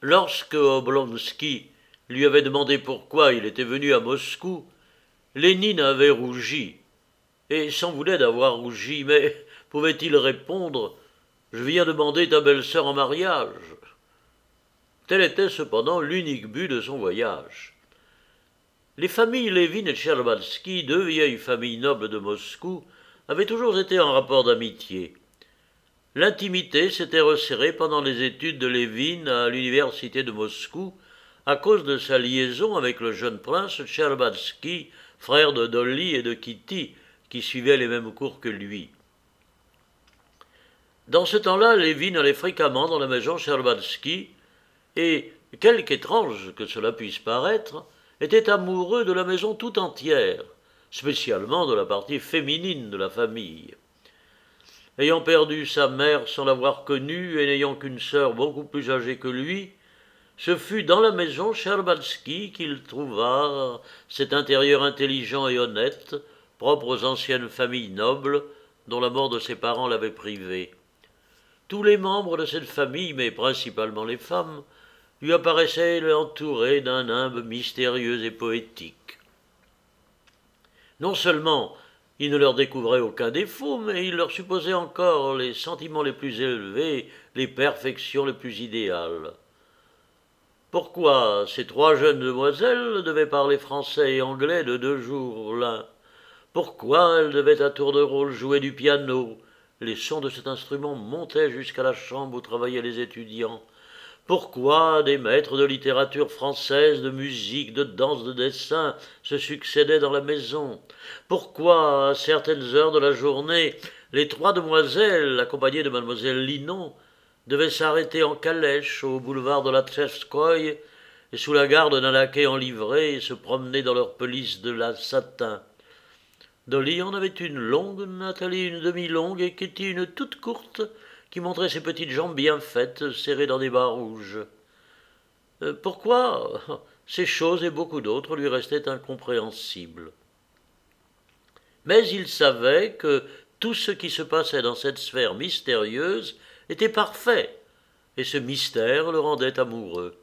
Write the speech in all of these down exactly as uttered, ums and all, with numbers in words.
Lorsque Oblonsky lui avait demandé pourquoi il était venu à Moscou, Lénine avait rougi, et s'en voulait d'avoir rougi, mais pouvait-il répondre « Je viens demander ta belle-sœur en mariage ». Tel était cependant l'unique but de son voyage. Les familles Lévin et Tcherbatsky, deux vieilles familles nobles de Moscou, avaient toujours été en rapport d'amitié. L'intimité s'était resserrée pendant les études de Lévin à l'université de Moscou à cause de sa liaison avec le jeune prince Tcherbatsky, frère de Dolly et de Kitty, qui suivaient les mêmes cours que lui. Dans ce temps-là, Lévin allait fréquemment dans la maison Tcherbatsky et, quelque étrange que cela puisse paraître, était amoureux de la maison tout entière, spécialement de la partie féminine de la famille. Ayant perdu sa mère sans l'avoir connue et n'ayant qu'une sœur beaucoup plus âgée que lui, ce fut dans la maison Tcherbatsky qu'il trouva cet intérieur intelligent et honnête, propre aux anciennes familles nobles, dont la mort de ses parents l'avait privé. Tous les membres de cette famille, mais principalement les femmes, lui apparaissaient entourés d'un nimbe mystérieux et poétique. Non seulement il ne leur découvrait aucun défaut, mais il leur supposait encore les sentiments les plus élevés, les perfections les plus idéales. Pourquoi ces trois jeunes demoiselles devaient parler français et anglais de deux jours l'un? Pourquoi elles devaient à tour de rôle jouer du piano? Les sons de cet instrument montaient jusqu'à la chambre où travaillaient les étudiants. Pourquoi des maîtres de littérature française, de musique, de danse, de dessin se succédaient dans la maison? Pourquoi, à certaines heures de la journée, les trois demoiselles, accompagnées de mademoiselle Linon, devaient s'arrêter en calèche au boulevard de la Tverskoï et sous la garde d'un laquais en livrée et se promener dans leur pelisse de la satin? Dolly en avait une longue, Nathalie une demi-longue et Kitty une toute courte, qui montrait ses petites jambes bien faites, serrées dans des bas rouges. Euh, pourquoi ces choses et beaucoup d'autres lui restaient incompréhensibles. Mais il savait que tout ce qui se passait dans cette sphère mystérieuse était parfait, et ce mystère le rendait amoureux.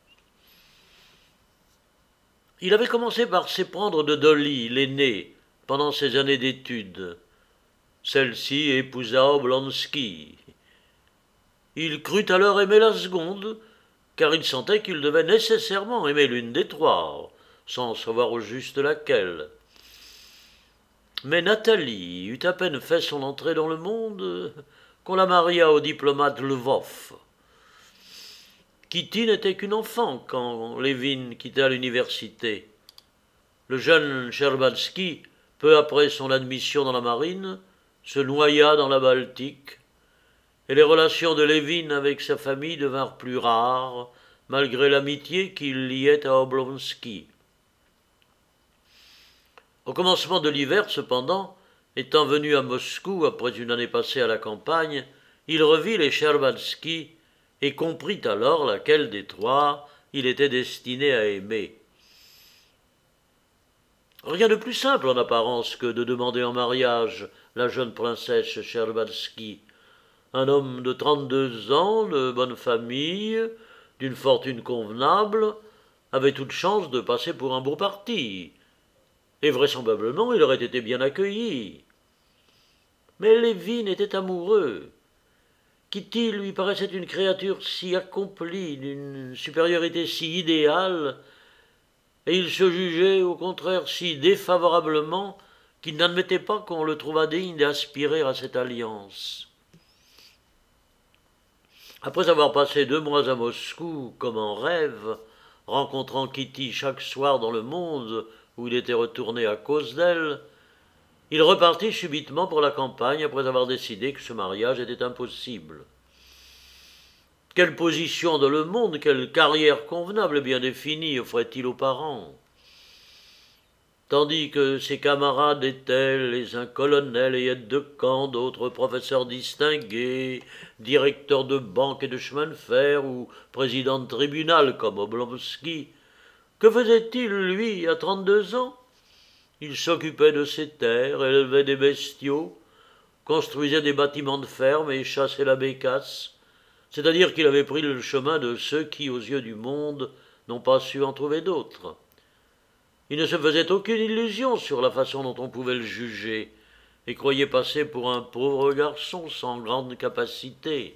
Il avait commencé par s'éprendre de Dolly, l'aînée, pendant ses années d'études. Celle-ci épousa Oblonsky. Il crut alors aimer la seconde, car il sentait qu'il devait nécessairement aimer l'une des trois, sans savoir au juste laquelle. Mais Nathalie eut à peine fait son entrée dans le monde qu'on la maria au diplomate Lvov. Kitty n'était qu'une enfant quand Lévin quitta l'université. Le jeune Tcherbatsky, peu après son admission dans la marine, se noya dans la Baltique, et les relations de Lévin avec sa famille devinrent plus rares, malgré l'amitié qu'il liait à Oblonsky. Au commencement de l'hiver, cependant, étant venu à Moscou après une année passée à la campagne, il revit les Tcherbatsky et comprit alors laquelle des trois il était destiné à aimer. Rien de plus simple en apparence que de demander en mariage la jeune princesse Tcherbatsky, un homme de trente-deux ans, de bonne famille, d'une fortune convenable, avait toute chance de passer pour un beau parti, et vraisemblablement il aurait été bien accueilli. Mais Lévin était amoureux. Kitty lui paraissait une créature si accomplie, d'une supériorité si idéale, et il se jugeait au contraire si défavorablement qu'il n'admettait pas qu'on le trouvât digne d'aspirer à cette alliance. Après avoir passé deux mois à Moscou, comme en rêve, rencontrant Kitty chaque soir dans le monde où il était retourné à cause d'elle, il repartit subitement pour la campagne après avoir décidé que ce mariage était impossible. Quelle position dans le monde, quelle carrière convenable et bien définie offrait-il aux parents? Tandis que ses camarades étaient les uns colonels et aides de camp, d'autres professeurs distingués, directeurs de banque et de chemin de fer ou présidents de tribunal comme Oblonsky, que faisait-il, lui, à trente-deux ans? Il s'occupait de ses terres, élevait des bestiaux, construisait des bâtiments de ferme et chassait la bécasse, c'est-à-dire qu'il avait pris le chemin de ceux qui, aux yeux du monde, n'ont pas su en trouver d'autres. Il ne se faisait aucune illusion sur la façon dont on pouvait le juger, et croyait passer pour un pauvre garçon sans grande capacité.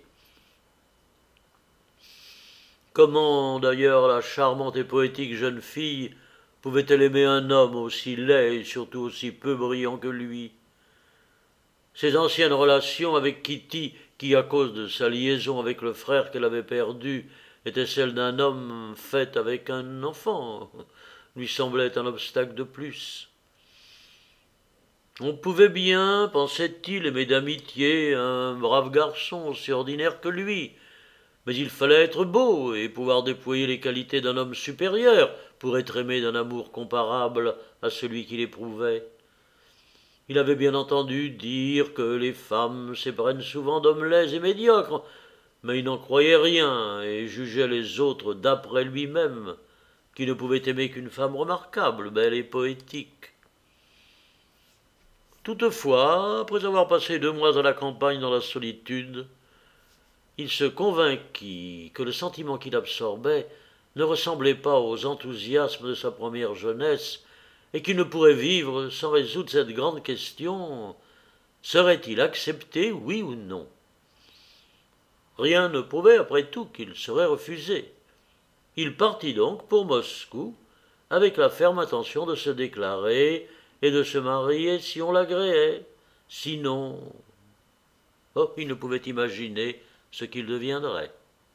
Comment, d'ailleurs, la charmante et poétique jeune fille pouvait-elle aimer un homme aussi laid et surtout aussi peu brillant que lui? Ses anciennes relations avec Kitty, qui, à cause de sa liaison avec le frère qu'elle avait perdu, étaient celles d'un homme fait avec un enfant, lui semblaient un obstacle de plus. On pouvait bien, pensait-il, aimer d'amitié un brave garçon aussi ordinaire que lui, mais il fallait être beau et pouvoir déployer les qualités d'un homme supérieur pour être aimé d'un amour comparable à celui qu'il éprouvait. Il avait bien entendu dire que les femmes s'éprennent souvent d'hommes laids et médiocres, mais il n'en croyait rien et jugeait les autres d'après lui-même, qui ne pouvait aimer qu'une femme remarquable, belle et poétique. Toutefois, après avoir passé deux mois à la campagne dans la solitude, il se convainquit que le sentiment qu'il absorbait ne ressemblait pas aux enthousiasmes de sa première jeunesse et qu'il ne pourrait vivre sans résoudre cette grande question: serait-il accepté, oui ou non? Rien ne prouvait, après tout, qu'il serait refusé. Il partit donc pour Moscou avec la ferme intention de se déclarer et de se marier si on l'agréait. Sinon, oh, il ne pouvait imaginer ce qu'il deviendrait.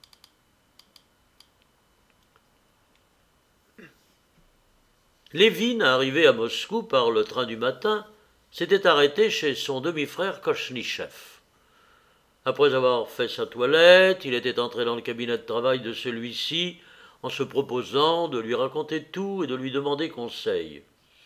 Lévin, arrivé à Moscou par le train du matin, s'était arrêté chez son demi-frère Kochnichev. Après avoir fait sa toilette, il était entré dans le cabinet de travail de celui-ci en se proposant de lui raconter tout et de lui demander conseil.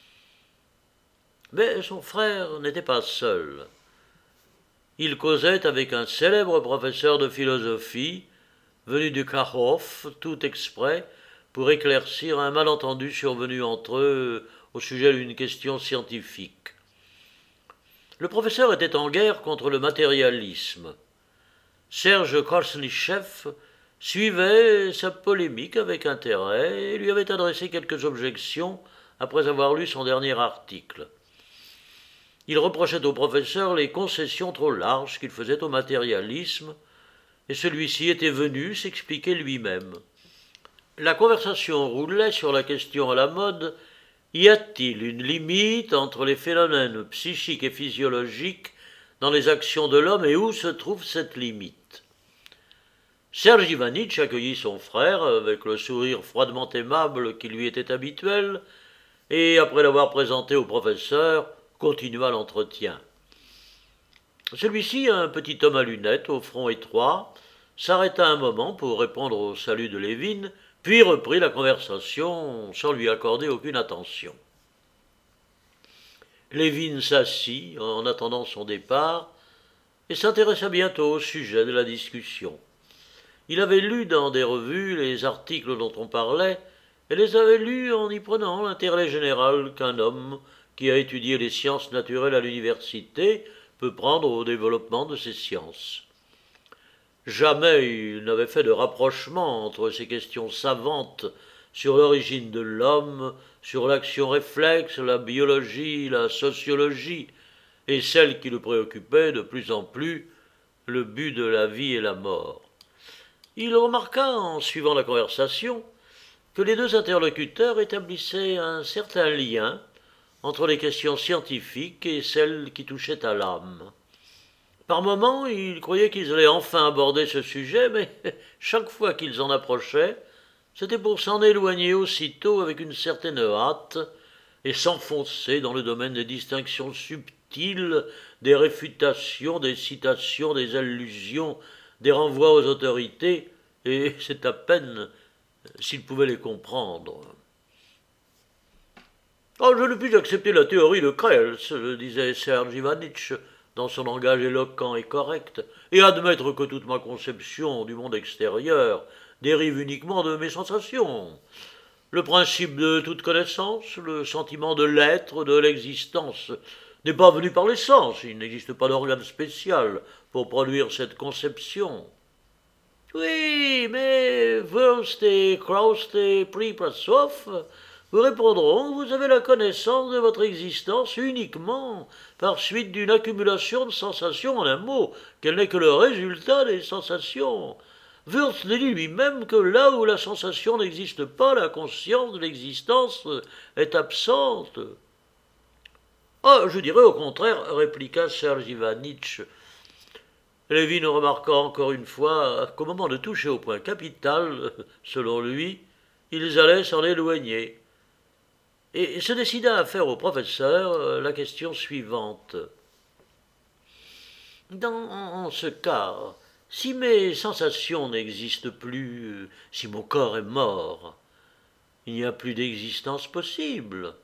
Mais son frère n'était pas seul. Il causait avec un célèbre professeur de philosophie, venu du Kharkov, tout exprès, pour éclaircir un malentendu survenu entre eux au sujet d'une question scientifique. Le professeur était en guerre contre le matérialisme. Serge Korsnichev suivait sa polémique avec intérêt et lui avait adressé quelques objections après avoir lu son dernier article. Il reprochait au professeur les concessions trop larges qu'il faisait au matérialisme, et celui-ci était venu s'expliquer lui-même. La conversation roulait sur la question à la mode: y a-t-il une limite entre les phénomènes psychiques et physiologiques dans les actions de l'homme, et où se trouve cette limite? Serge Ivanitch accueillit son frère avec le sourire froidement aimable qui lui était habituel, et après l'avoir présenté au professeur, continua l'entretien. Celui-ci, un petit homme à lunettes, au front étroit, s'arrêta un moment pour répondre au salut de Lévin, puis reprit la conversation sans lui accorder aucune attention. Lévin s'assit en attendant son départ et s'intéressa bientôt au sujet de la discussion. Il avait lu dans des revues les articles dont on parlait et les avait lus en y prenant l'intérêt général qu'un homme qui a étudié les sciences naturelles à l'université peut prendre au développement de ces sciences. Jamais il n'avait fait de rapprochement entre ces questions savantes sur l'origine de l'homme, sur l'action réflexe, la biologie, la sociologie, et celles qui le préoccupaient de plus en plus, le but de la vie et la mort. Il remarqua, en suivant la conversation, que les deux interlocuteurs établissaient un certain lien entre les questions scientifiques et celles qui touchaient à l'âme. Par moments, il croyait qu'ils allaient enfin aborder ce sujet, mais chaque fois qu'ils en approchaient, c'était pour s'en éloigner aussitôt avec une certaine hâte et s'enfoncer dans le domaine des distinctions subtiles, des réfutations, des citations, des allusions, des renvois aux autorités, et c'est à peine s'ils pouvaient les comprendre. « Oh, je ne puis accepter la théorie de Krells, disait Serge Ivanitch, dans son langage éloquent et correct, et admettre que toute ma conception du monde extérieur dérive uniquement de mes sensations. Le principe de toute connaissance, le sentiment de l'être, de l'existence, n'est pas venu par les sens, il n'existe pas d'organe spécial pour produire cette conception. Oui, mais Wurst et Kraust et Priprasov vous répondront que vous avez la connaissance de votre existence uniquement par suite d'une accumulation de sensations. En un mot, qu'elle n'est que le résultat des sensations. Wurst dit lui-même que là où la sensation n'existe pas, la conscience de l'existence est absente. Ah, je dirais au contraire, répliqua Serge Ivanitch. Lévin remarqua encore une fois qu'au moment de toucher au point capital, selon lui, ils allaient s'en éloigner, et se décida à faire au professeur la question suivante. Dans ce cas, si mes sensations n'existent plus, si mon corps est mort, il n'y a plus d'existence possible.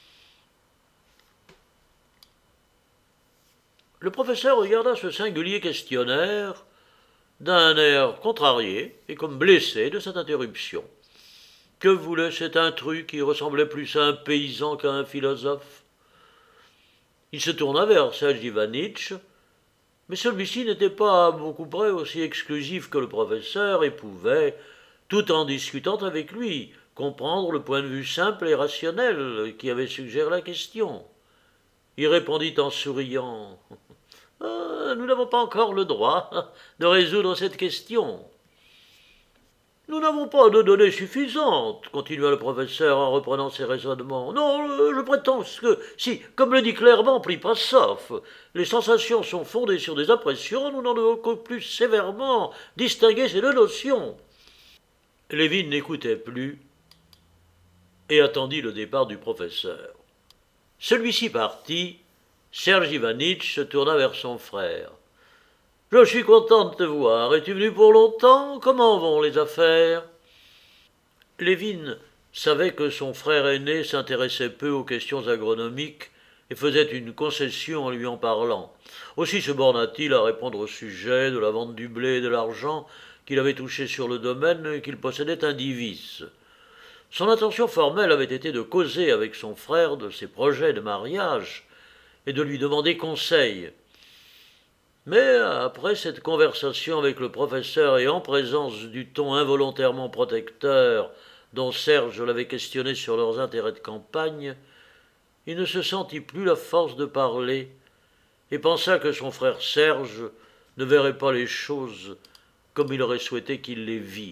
Le professeur regarda ce singulier questionnaire d'un air contrarié et comme blessé de cette interruption. Que voulait cet intrus qui ressemblait plus à un paysan qu'à un philosophe? Il se tourna vers Serge Ivanitch, mais celui-ci n'était pas à beaucoup près aussi exclusif que le professeur et pouvait, tout en discutant avec lui, comprendre le point de vue simple et rationnel qui avait suggéré la question. Il répondit en souriant. Ah, nous n'avons pas encore le droit de résoudre cette question. Nous n'avons pas de données suffisantes, continua le professeur en reprenant ses raisonnements. Non, je prétends que, si, comme le dit clairement Priprasov, les sensations sont fondées sur des impressions, nous n'en devons que plus sévèrement distinguer ces deux notions. Lévin n'écoutait plus et attendit le départ du professeur. Celui-ci parti, Serge Ivanitch se tourna vers son frère. « Je suis content de te voir. Es-tu venu pour longtemps? Comment vont les affaires ?» Lévin savait que son frère aîné s'intéressait peu aux questions agronomiques et faisait une concession en lui en parlant. Aussi se borna-t-il à répondre au sujet de la vente du blé et de l'argent qu'il avait touché sur le domaine et qu'il possédait un divis. Son intention formelle avait été de causer avec son frère de ses projets de mariage et de lui demander conseil. Mais après cette conversation avec le professeur et en présence du ton involontairement protecteur dont Serge l'avait questionné sur leurs intérêts de campagne, il ne se sentit plus la force de parler et pensa que son frère Serge ne verrait pas les choses comme il aurait souhaité qu'il les vît.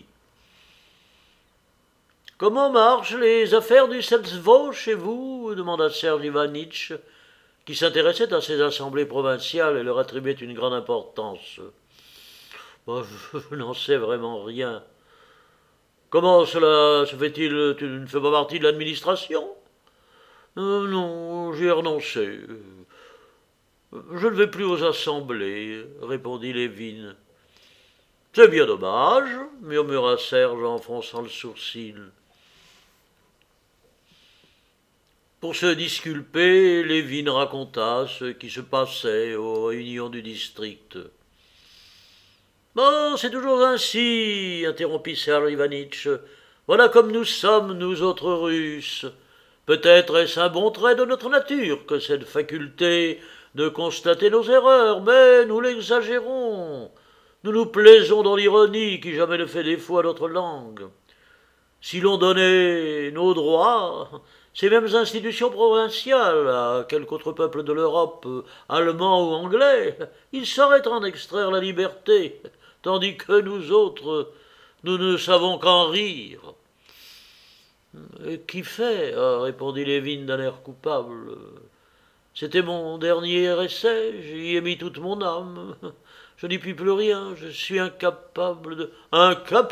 « Comment marchent les affaires du Seltzvo chez vous ?» demanda Serge Ivanitch, qui s'intéressait à ces assemblées provinciales et leur attribuait une grande importance. Bon, « Je n'en sais vraiment rien. »« Comment cela se fait-il? Tu ne fais pas partie de l'administration ?»« euh, Non, j'y ai renoncé. Je ne vais plus aux assemblées, » répondit Lévin. « C'est bien dommage, » murmura Serge en fronçant le sourcil. Pour se disculper, Lévin raconta ce qui se passait aux réunions du district. « Bon, c'est toujours ainsi, » interrompit Serge Ivanitch. « Voilà comme nous sommes, nous autres Russes. Peut-être est-ce un bon trait de notre nature que cette faculté de constater nos erreurs, mais nous l'exagérons. Nous nous plaisons dans l'ironie qui jamais ne fait défaut à notre langue. Si l'on donnait nos droits, ces mêmes institutions provinciales, à quelque autre peuple de l'Europe, allemand ou anglais, ils sauraient en extraire la liberté, tandis que nous autres, nous ne savons qu'en rire. »« Qui fait ?» répondit Lévin d'un air coupable. « C'était mon dernier essai, j'y ai mis toute mon âme. Je n'y puis plus rien, je suis incapable de... »« Incapable ?»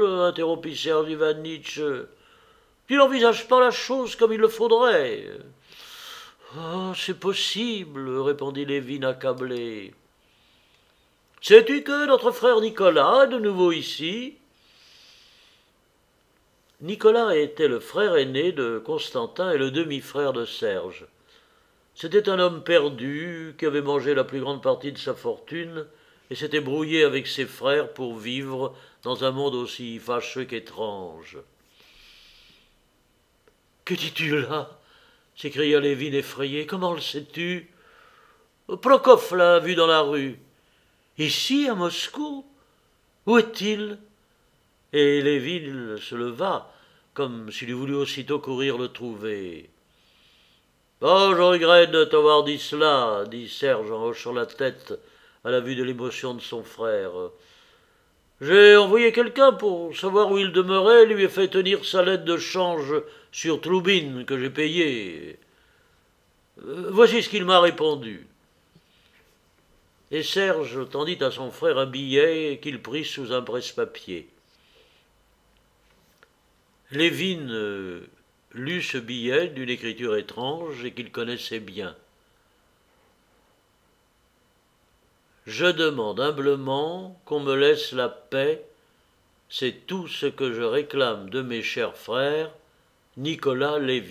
interrompit Serge Ivanitch. « Tu n'envisages pas la chose comme il le faudrait. »« Oh, c'est possible, » répondit Lévin accablé. « Sais-tu que notre frère Nicolas est de nouveau ici ?» Nicolas était le frère aîné de Constantin et le demi-frère de Serge. C'était un homme perdu qui avait mangé la plus grande partie de sa fortune et s'était brouillé avec ses frères pour vivre dans un monde aussi fâcheux qu'étrange. « Que dis-tu là ?» s'écria Lévin effrayé. « Comment le sais-tu ?»« Prokof l'a vu dans la rue. »« Ici, à Moscou ?» Où est-il » Et Lévin se leva, comme s'il eût voulu aussitôt courir le trouver. « Oh, je regrette de t'avoir dit cela, » dit Serge en hochant la tête à la vue de l'émotion de son frère. « J'ai envoyé quelqu'un pour savoir où il demeurait, lui ai fait tenir sa lettre de change sur Troubine que j'ai payée. Voici ce qu'il m'a répondu. » Et Serge tendit à son frère un billet qu'il prit sous un presse-papier. Lévin euh, lut ce billet d'une écriture étrange et qu'il connaissait bien. « Je demande humblement qu'on me laisse la paix, c'est tout ce que je réclame de mes chers frères, Nicolas Lévin. »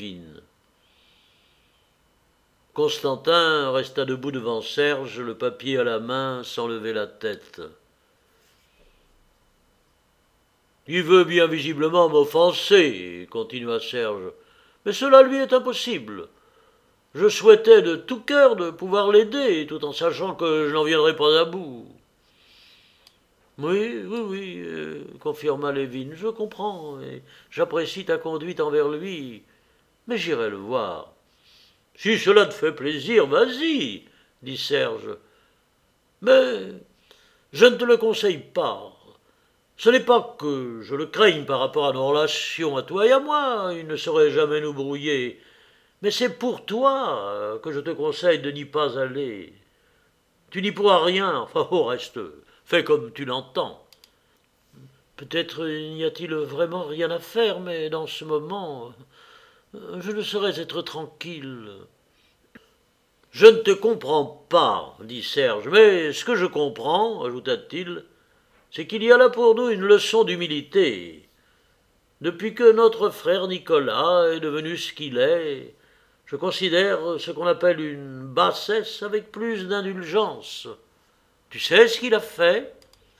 Constantin resta debout devant Serge, le papier à la main, sans lever la tête. « Il veut bien visiblement m'offenser, » continua Serge, « mais cela lui est impossible. Je souhaitais de tout cœur de pouvoir l'aider, tout en sachant que je n'en viendrais pas à bout. »« Oui, oui, oui, euh, confirma Lévin, je comprends, et j'apprécie ta conduite envers lui, mais j'irai le voir. »« Si cela te fait plaisir, vas-y, » dit Serge. « Mais je ne te le conseille pas. Ce n'est pas que je le craigne par rapport à nos relations à toi et à moi, il ne saurait jamais nous brouiller, mais c'est pour toi que je te conseille de n'y pas aller. Tu n'y pourras rien, enfin au reste, fais comme tu l'entends. Peut-être n'y a-t-il vraiment rien à faire, mais dans ce moment, je ne saurais être tranquille. »« Je ne te comprends pas, » dit Serge, « mais ce que je comprends, ajouta-t-il, c'est qu'il y a là pour nous une leçon d'humilité. Depuis que notre frère Nicolas est devenu ce qu'il est, je considère ce qu'on appelle une bassesse avec plus d'indulgence. Tu sais ce qu'il a fait ? » ?»«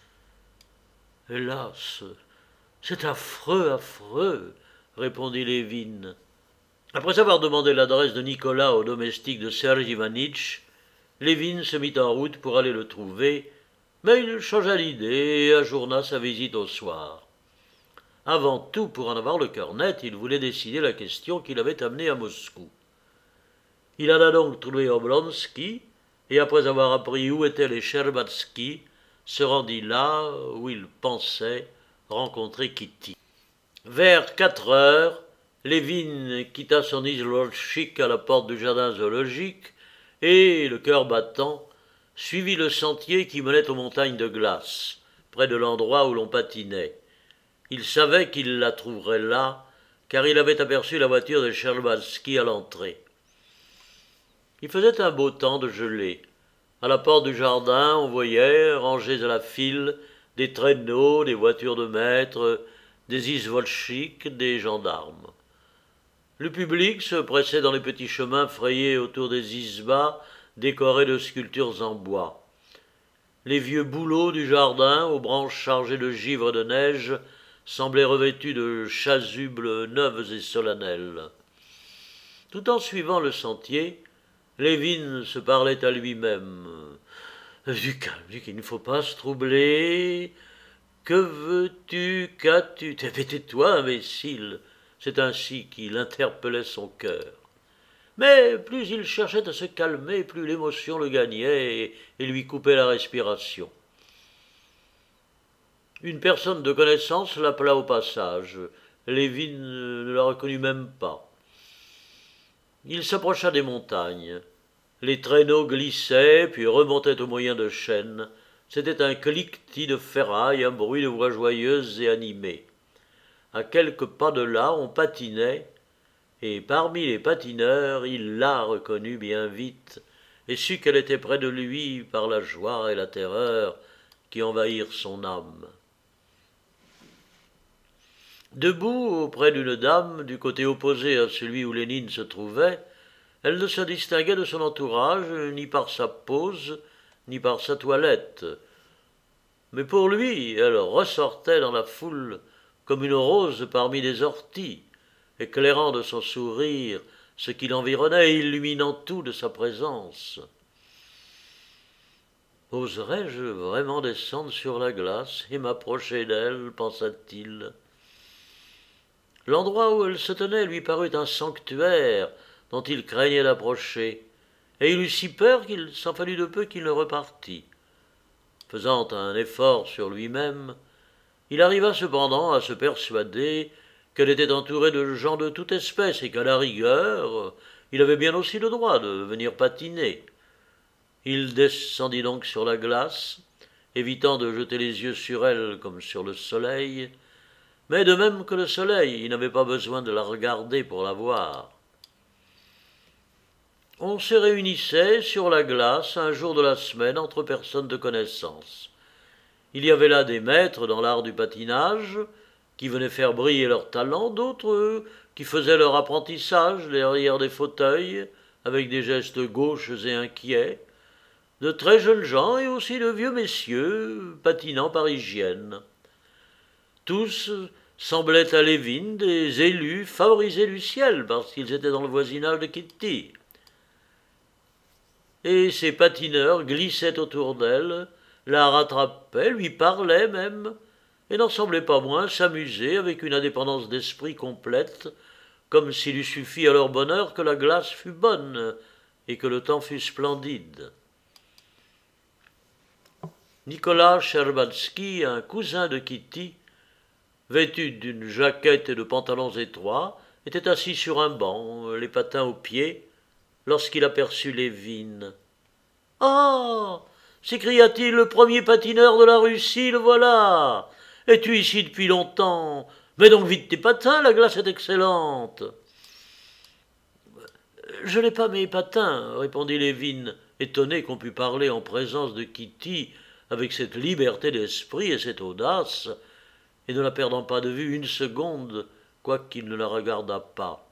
Hélas, c'est affreux, affreux, » répondit Lévin. Après avoir demandé l'adresse de Nicolas au domestique de Serge Ivanitch, Lévin se mit en route pour aller le trouver, mais il changea d'idée et ajourna sa visite au soir. Avant tout, pour en avoir le cœur net, il voulait décider la question qui l'avait amené à Moscou. Il alla donc trouver Oblonsky, et après avoir appris où étaient les Scherbatsky, se rendit là où il pensait rencontrer Kitty. Vers quatre heures, Lévin quitta son izvoschik à la porte du jardin zoologique et, le cœur battant, suivit le sentier qui menait aux montagnes de glace, près de l'endroit où l'on patinait. Il savait qu'il la trouverait là, car il avait aperçu la voiture de Scherbatsky à l'entrée. Il faisait un beau temps de gelée. À la porte du jardin, on voyait, rangés à la file, des traîneaux, des voitures de maître, des izvoschiks, des gendarmes. Le public se pressait dans les petits chemins frayés autour des izbas, décorés de sculptures en bois. Les vieux bouleaux du jardin, aux branches chargées de givre de neige, semblaient revêtus de chasubles neuves et solennelles. Tout en suivant le sentier, Lévin se parlait à lui-même. « Du calme, du qu'il ne faut pas se troubler. Que veux-tu, qu'as-tu ? Tais-toi, imbécile !» C'est ainsi qu'il interpellait son cœur. Mais plus il cherchait à se calmer, plus l'émotion le gagnait et, et lui coupait la respiration. Une personne de connaissance l'appela au passage. Lévin ne la reconnut même pas. Il s'approcha des montagnes. Les traîneaux glissaient, puis remontaient au moyen de chaînes. C'était un cliquetis de ferraille, un bruit de voix joyeuses et animées. À quelques pas de là, on patinait, et parmi les patineurs, il la reconnut bien vite, et sut qu'elle était près de lui par la joie et la terreur qui envahirent son âme. Debout auprès d'une dame, du côté opposé à celui où Lénine se trouvait, elle ne se distinguait de son entourage ni par sa pose, ni par sa toilette. Mais pour lui, elle ressortait dans la foule comme une rose parmi des orties, éclairant de son sourire ce qui l'environnait et illuminant tout de sa présence. Oserais-je vraiment descendre sur la glace et m'approcher d'elle, pensa-t-il. L'endroit où elle se tenait lui parut un sanctuaire dont il craignait d'approcher, et il eut si peur qu'il s'en fallut de peu qu'il ne repartît. Faisant un effort sur lui-même, il arriva cependant à se persuader qu'elle était entourée de gens de toute espèce et qu'à la rigueur, il avait bien aussi le droit de venir patiner. Il descendit donc sur la glace, évitant de jeter les yeux sur elle comme sur le soleil, mais de même que le soleil, il n'avait pas besoin de la regarder pour la voir. On se réunissait sur la glace un jour de la semaine entre personnes de connaissance. Il y avait là des maîtres dans l'art du patinage, qui venaient faire briller leur talent, d'autres qui faisaient leur apprentissage derrière des fauteuils, avec des gestes gauches et inquiets, de très jeunes gens et aussi de vieux messieurs patinant par hygiène. Tous semblaient à Lévin des élus favorisés du ciel parce qu'ils étaient dans le voisinage de Kitty. Et ces patineurs glissaient autour d'elle, la rattrapaient, lui parlaient même, et n'en semblaient pas moins s'amuser avec une indépendance d'esprit complète, comme s'il eût suffi à leur bonheur que la glace fût bonne et que le temps fût splendide. Nicolas Scherbatsky, un cousin de Kitty, vêtu d'une jaquette et de pantalons étroits, était assis sur un banc, les patins aux pieds, lorsqu'il aperçut Lévin. « Ah !» s'écria-t-il, « le premier patineur de la Russie, le voilà. Es-tu ici depuis longtemps? Mets donc vite tes patins, la glace est excellente. »« Je n'ai pas mes patins, » répondit Lévin, étonné qu'on pût parler en présence de Kitty avec cette liberté d'esprit et cette audace, et ne la perdant pas de vue une seconde, quoiqu'il ne la regardât pas.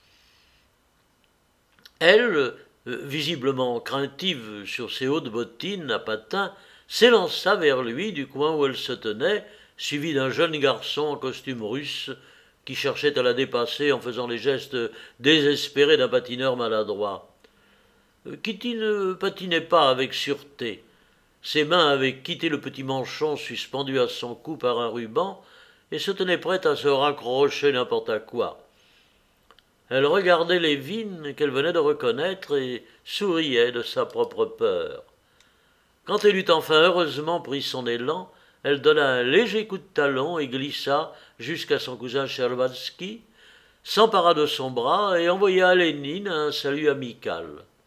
Elle, visiblement craintive sur ses hautes bottines à patins, s'élança vers lui du coin où elle se tenait, suivie d'un jeune garçon en costume russe qui cherchait à la dépasser en faisant les gestes désespérés d'un patineur maladroit. Kitty ne patinait pas avec sûreté. Ses mains avaient quitté le petit manchon suspendu à son cou par un ruban et se tenaient prêtes à se raccrocher n'importe à quoi. Elle regardait Lévin qu'elle venait de reconnaître et souriait de sa propre peur. Quand elle eut enfin heureusement pris son élan, elle donna un léger coup de talon et glissa jusqu'à son cousin Scherbatsky, s'empara de son bras et envoya à Lénine un salut amical.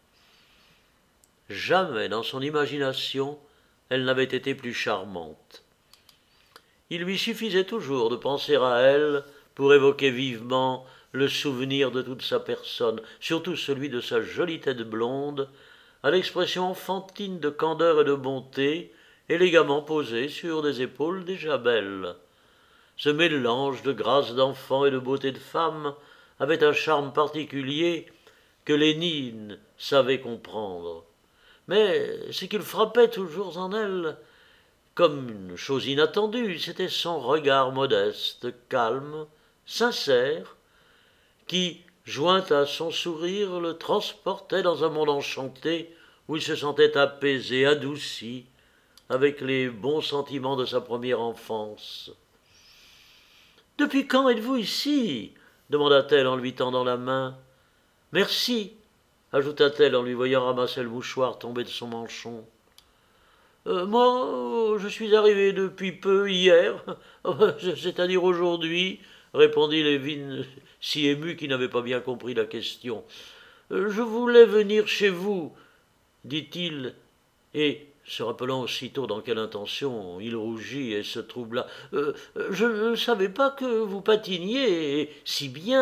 Jamais dans son imagination elle n'avait été plus charmante. Il lui suffisait toujours de penser à elle pour évoquer vivement le souvenir de toute sa personne, surtout celui de sa jolie tête blonde, à l'expression enfantine de candeur et de bonté, élégamment posée sur des épaules déjà belles. Ce mélange de grâce d'enfant et de beauté de femme avait un charme particulier que Lénine savait comprendre. Mais ce qu'il frappait toujours en elle, comme une chose inattendue, c'était son regard modeste, calme, sincère, qui, joint à son sourire, le transportait dans un monde enchanté où il se sentait apaisé, adouci, avec les bons sentiments de sa première enfance. « Depuis quand êtes-vous ici » demanda-t-elle en lui tendant la main. « Merci » ajouta-t-elle en lui voyant ramasser le mouchoir tombé de son manchon. Euh, « Moi, je suis arrivé depuis peu, hier, c'est-à-dire aujourd'hui, » répondit Lévin, si ému qu'il n'avait pas bien compris la question. « Je voulais venir chez vous, » dit-il, et, se rappelant aussitôt dans quelle intention, il rougit et se troubla. Euh, « Je ne savais pas que vous patiniez si bien. »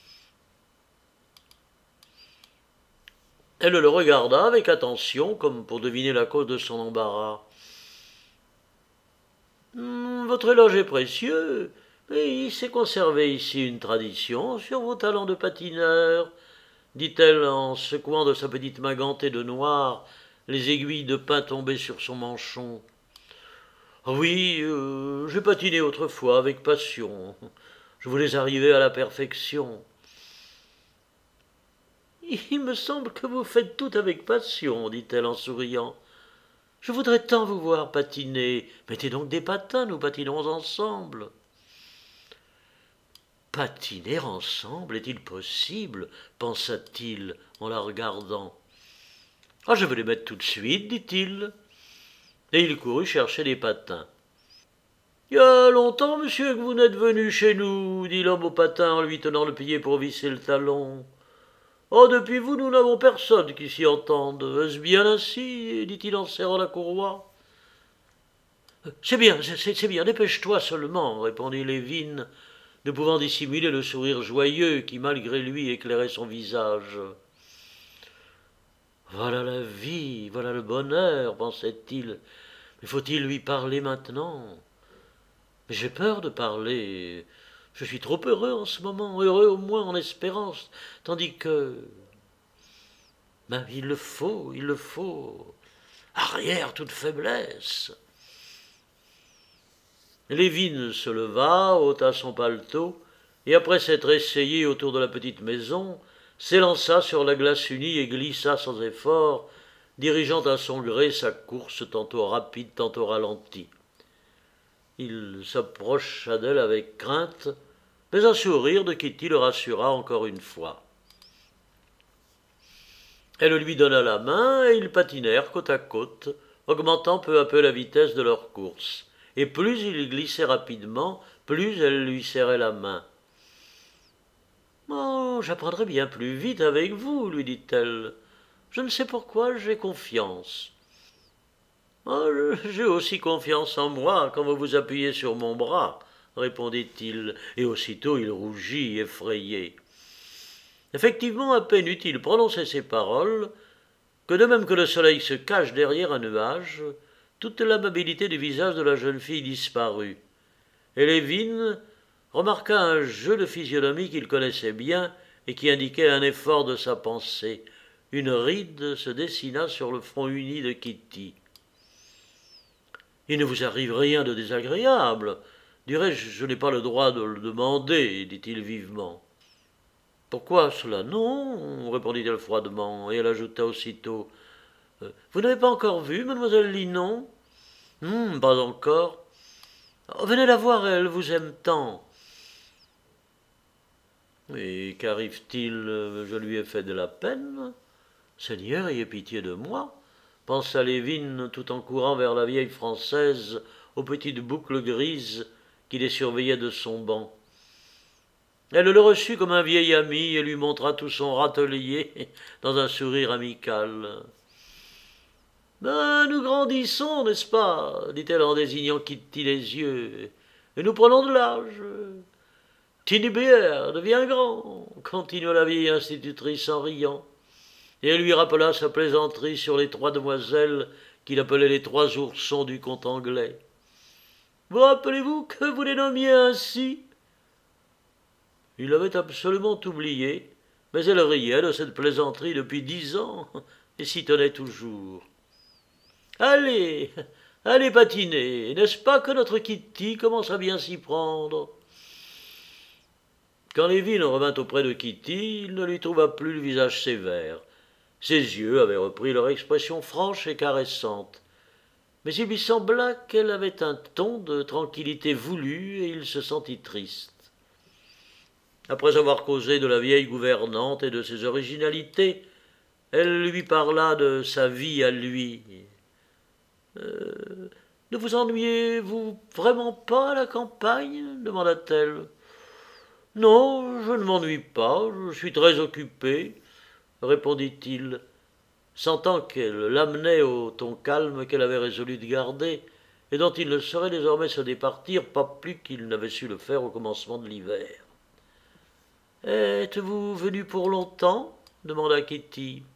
Elle le regarda avec attention, comme pour deviner la cause de son embarras. « Votre éloge est précieux, mais il s'est conservé ici une tradition sur vos talents de patineur, » dit-elle en secouant de sa petite main gantée de noir les aiguilles de pin tombées sur son manchon. « Oui, euh, j'ai patiné autrefois avec passion. Je voulais arriver à la perfection. » « Il me semble que vous faites tout avec passion, » dit-elle en souriant. « Je voudrais tant vous voir patiner. Mettez donc des patins, nous patinerons ensemble. Patiner ensemble, est-il possible? Pensa-t-il en la regardant. Ah, je vais les mettre tout de suite, dit-il. Et il courut chercher des patins. Il y a longtemps, monsieur, que vous n'êtes venu chez nous, dit l'homme aux patins en lui tenant le pied pour visser le talon. Oh, depuis vous, nous n'avons personne qui s'y entende. Est-ce bien ainsi? Dit-il en serrant la courroie. C'est bien, c'est, c'est bien, dépêche-toi seulement, répondit Lévin, ne pouvant dissimuler le sourire joyeux qui, malgré lui, éclairait son visage. Voilà la vie, voilà le bonheur, pensait-il. Mais faut-il lui parler maintenant? Mais j'ai peur de parler. Je suis trop heureux en ce moment, heureux au moins en espérance, tandis que... Ben, il le faut, il le faut. Arrière toute faiblesse. Lévin se leva, ôta son paletot, et après s'être essayé autour de la petite maison, s'élança sur la glace unie et glissa sans effort, dirigeant à son gré sa course tantôt rapide, tantôt ralentie. Il s'approcha d'elle avec crainte, mais un sourire de Kitty le rassura encore une fois. Elle lui donna la main et ils patinèrent côte à côte, augmentant peu à peu la vitesse de leur course. Et plus il glissait rapidement, plus elle lui serrait la main. « Oh, j'apprendrai bien plus vite avec vous, lui dit-elle. Je ne sais pourquoi, j'ai confiance. Oh, j'ai aussi confiance en moi quand vous vous appuyez sur mon bras, répondit-il, et aussitôt il rougit, effrayé. Effectivement, à peine eut-il prononcé ces paroles, que de même que le soleil se cache derrière un nuage, toute l'amabilité du visage de la jeune fille disparut, et Lévin remarqua un jeu de physionomie qu'il connaissait bien et qui indiquait un effort de sa pensée. Une ride se dessina sur le front uni de Kitty. « Il ne vous arrive rien de désagréable. Dirais-je, je n'ai pas le droit de le demander, dit-il vivement. « Pourquoi cela? Non, répondit-elle froidement, et elle ajouta aussitôt. Vous n'avez pas encore vu mademoiselle Linon? Hum, pas encore. Venez la voir, elle vous aime tant. Et qu'arrive-t-il? Je lui ai fait de la peine. Seigneur, ayez pitié de moi, pensa Lévin tout en courant vers la vieille Française aux petites boucles grises qui les surveillaient de son banc. Elle le reçut comme un vieil ami et lui montra tout son râtelier dans un sourire amical. « Ben, nous grandissons, n'est-ce pas ?» dit-elle en désignant Kitty les yeux. « Et nous prenons de l'âge. Tinibert devient grand, » continua la vieille institutrice en riant, et elle lui rappela sa plaisanterie sur les trois demoiselles qu'il appelait les trois oursons du conte anglais. « Vous rappelez-vous que vous les nommiez ainsi ?» Il l'avait absolument oublié, mais elle riait de cette plaisanterie depuis dix ans et s'y tenait toujours. « Allez, allez patiner, n'est-ce pas que notre Kitty commence à bien s'y prendre ?» Quand Lévin revint auprès de Kitty, il ne lui trouva plus le visage sévère. Ses yeux avaient repris leur expression franche et caressante, mais il lui sembla qu'elle avait un ton de tranquillité voulu et il se sentit triste. Après avoir causé de la vieille gouvernante et de ses originalités, elle lui parla de sa vie à lui. Euh, « Ne vous ennuyez-vous vraiment pas à la campagne ?» demanda-t-elle. « Non, je ne m'ennuie pas, je suis très occupé, » répondit-il, sentant qu'elle l'amenait au ton calme qu'elle avait résolu de garder et dont il ne saurait désormais se départir, pas plus qu'il n'avait su le faire au commencement de l'hiver. « Êtes-vous venu pour longtemps ?» demanda Kitty.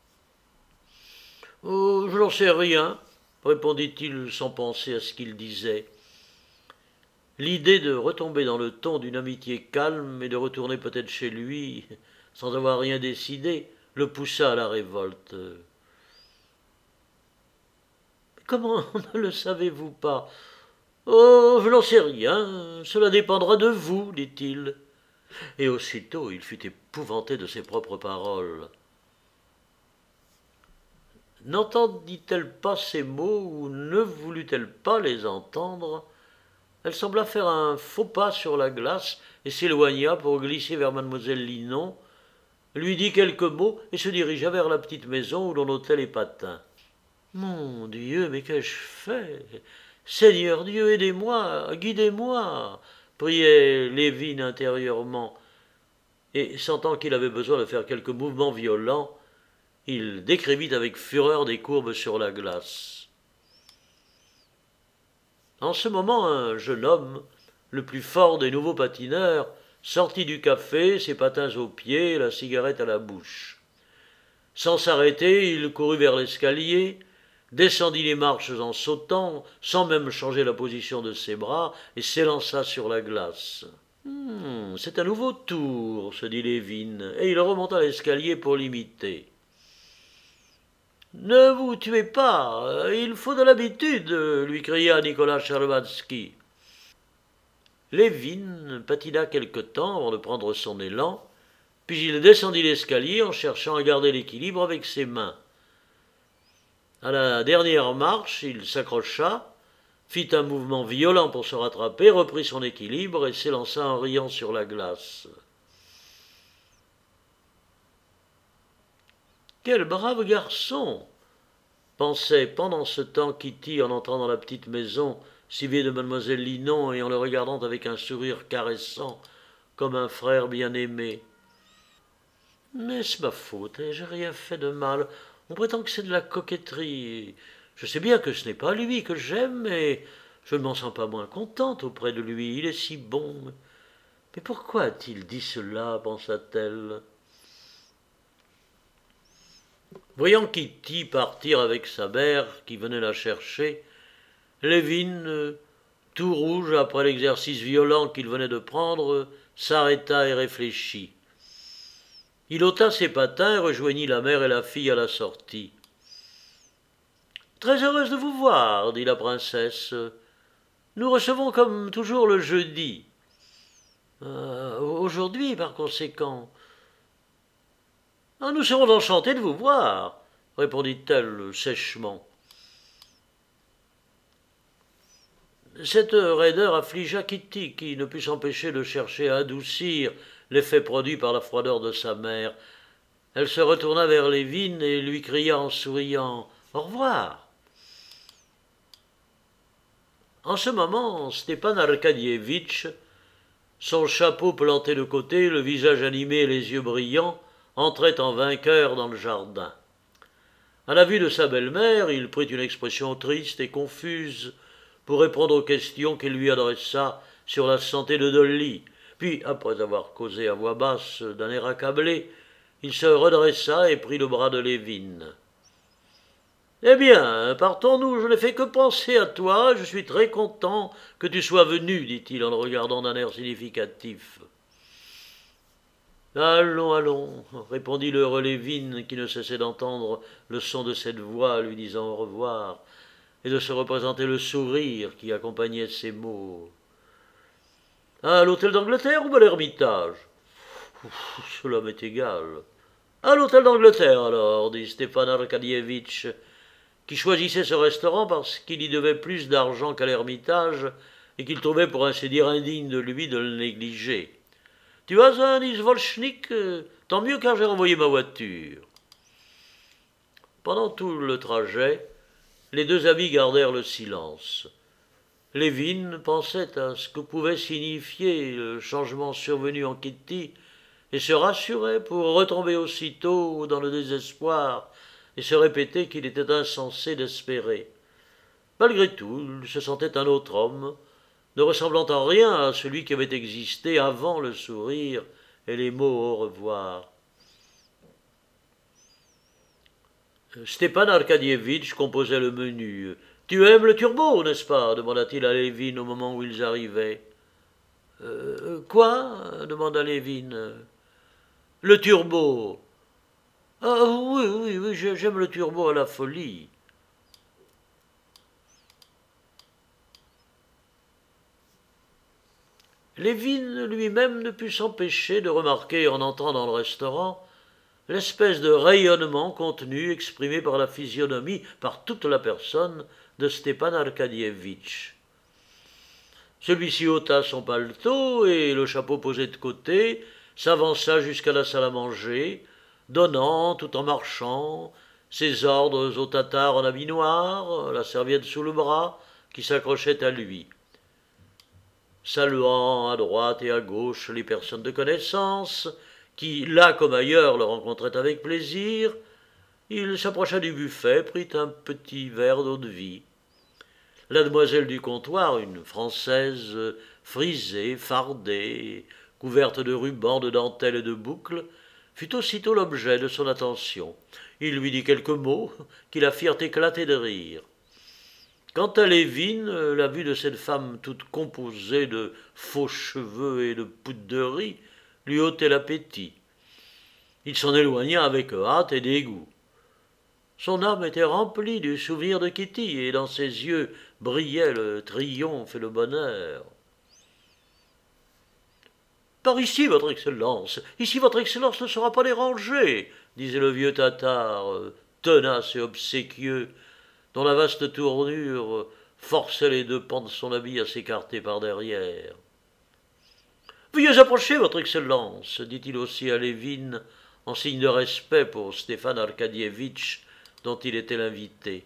« Oh, je n'en sais rien, » répondit-il sans penser à ce qu'il disait. L'idée de retomber dans le ton d'une amitié calme et de retourner peut-être chez lui, sans avoir rien décidé, le poussa à la révolte. « Comment ne le savez-vous pas ? » ?»« Oh, je n'en sais rien, cela dépendra de vous, dit-il. » Et aussitôt il fut épouvanté de ses propres paroles. N'entendit-elle pas ces mots ou ne voulut-elle pas les entendre? Elle sembla faire un faux pas sur la glace et s'éloigna pour glisser vers mademoiselle Linon, lui dit quelques mots et se dirigea vers la petite maison où l'on ôtait les patins. Mon Dieu, mais qu'ai-je fait? Seigneur Dieu, aidez-moi, guidez-moi, priait Lévine intérieurement, et sentant qu'il avait besoin de faire quelques mouvements violents, il décrivit avec fureur des courbes sur la glace. En ce moment, un jeune homme, le plus fort des nouveaux patineurs, sortit du café, ses patins aux pieds, la cigarette à la bouche. Sans s'arrêter, il courut vers l'escalier, descendit les marches en sautant, sans même changer la position de ses bras, et s'élança sur la glace. Hmm, c'est un nouveau tour, se dit Lévine, et il remonta l'escalier pour l'imiter. Ne vous tuez pas, il faut de l'habitude, lui cria Nicolas Charlovatsky. Lévine patina quelque temps avant de prendre son élan, puis il descendit l'escalier en cherchant à garder l'équilibre avec ses mains. À la dernière marche, il s'accrocha, fit un mouvement violent pour se rattraper, reprit son équilibre et s'élança en riant sur la glace. Quel brave garçon! Pensait pendant ce temps Kitty en entrant dans la petite maison, suivie de mademoiselle Linon et en le regardant avec un sourire caressant, comme un frère bien-aimé. N'est-ce ma faute? Ai-je rien fait de mal? On prétend que c'est de la coquetterie. Je sais bien que ce n'est pas lui que j'aime, mais je ne m'en sens pas moins contente auprès de lui. Il est si bon. Mais pourquoi a-t-il dit cela? Pensa-t-elle. Voyant Kitty partir avec sa mère, qui venait la chercher, Lévine, tout rouge après l'exercice violent qu'il venait de prendre, s'arrêta et réfléchit. Il ôta ses patins et rejoignit la mère et la fille à la sortie. « Très heureuse de vous voir, dit la princesse. Nous recevons comme toujours le jeudi. Euh, aujourd'hui, par conséquent. Ah, nous serons enchantés de vous voir, répondit-elle sèchement. Cette raideur affligea Kitty, qui ne put s'empêcher de chercher à adoucir l'effet produit par la froideur de sa mère. Elle se retourna vers Lévine et lui cria en souriant « Au revoir !» En ce moment, Stepan Arkadievitch, son chapeau planté de côté, le visage animé et les yeux brillants, entrait en vainqueur dans le jardin. À la vue de sa belle-mère, il prit une expression triste et confuse pour répondre aux questions qu'il lui adressa sur la santé de Dolly. Puis, après avoir causé à voix basse d'un air accablé, il se redressa et prit le bras de Lévine. « Eh bien, partons-nous, je n'ai fait que penser à toi, je suis très content que tu sois venu, dit-il en le regardant d'un air significatif. Allons, allons, répondit l'heureux Lévine, qui ne cessait d'entendre le son de cette voix lui disant au revoir, et de se représenter le sourire qui accompagnait ces mots. À l'hôtel d'Angleterre ou à l'Ermitage? Cela m'est égal. À l'hôtel d'Angleterre, alors, dit Stepan Arkadievitch, qui choisissait ce restaurant parce qu'il y devait plus d'argent qu'à l'Ermitage et qu'il trouvait pour ainsi dire indigne de lui de le négliger. Tu as un izvolchnik? Tant mieux car j'ai renvoyé ma voiture. Pendant tout le trajet, les deux amis gardèrent le silence. Lévine pensait à ce que pouvait signifier le changement survenu en Kitty et se rassurait pour retomber aussitôt dans le désespoir et se répéter qu'il était insensé d'espérer. Malgré tout, il se sentait un autre homme, ne ressemblant en rien à celui qui avait existé avant le sourire et les mots au revoir. Stepan Arkadievitch composait le menu. « Tu aimes le turbo, n'est-ce pas » demanda-t-il à Lévine au moment où ils arrivaient. Euh, « Quoi » demanda Lévine. « Le turbo. »« Ah oui, oui, oui, j'aime le turbo à la folie. » Lévine lui-même ne put s'empêcher de remarquer en entrant dans le restaurant l'espèce de rayonnement contenu exprimé par la physionomie, par toute la personne de Stepan Arkadievitch. Celui-ci ôta son paletot et, le chapeau posé de côté, s'avança jusqu'à la salle à manger, donnant, tout en marchant, ses ordres au tatar en habit noir, la serviette sous le bras, qui s'accrochait à lui. Saluant à droite et à gauche les personnes de connaissance, qui, là comme ailleurs, le rencontraient avec plaisir, il s'approcha du buffet, prit un petit verre d'eau-de-vie. La demoiselle du comptoir, une Française frisée, fardée, couverte de rubans, de dentelles et de boucles, fut aussitôt l'objet de son attention. Il lui dit quelques mots qui la firent éclater de rire. Quant à Lévin, la vue de cette femme toute composée de faux cheveux et de poudre de riz lui ôtait l'appétit. Il s'en éloigna avec hâte et dégoût. Son âme était remplie du souvenir de Kitty, et dans ses yeux brillait le triomphe et le bonheur. « Par ici, votre Excellence, ici votre Excellence ne sera pas dérangée, » disait le vieux tatar, tenace et obséquieux, dont la vaste tournure forçait les deux pans de son habit à s'écarter par derrière. « Veuillez approcher, votre Excellence, » dit-il aussi à Lévin, en signe de respect pour Stepan Arkadievitch, dont il était l'invité.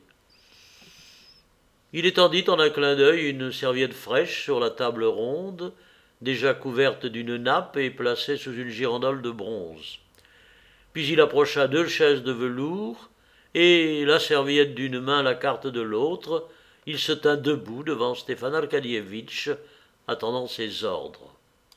Il étendit en un clin d'œil une serviette fraîche sur la table ronde, déjà couverte d'une nappe et placée sous une girandole de bronze. Puis il approcha deux chaises de velours, et, la serviette d'une main, la carte de l'autre, il se tint debout devant Stepan Arkadievitch, attendant ses ordres.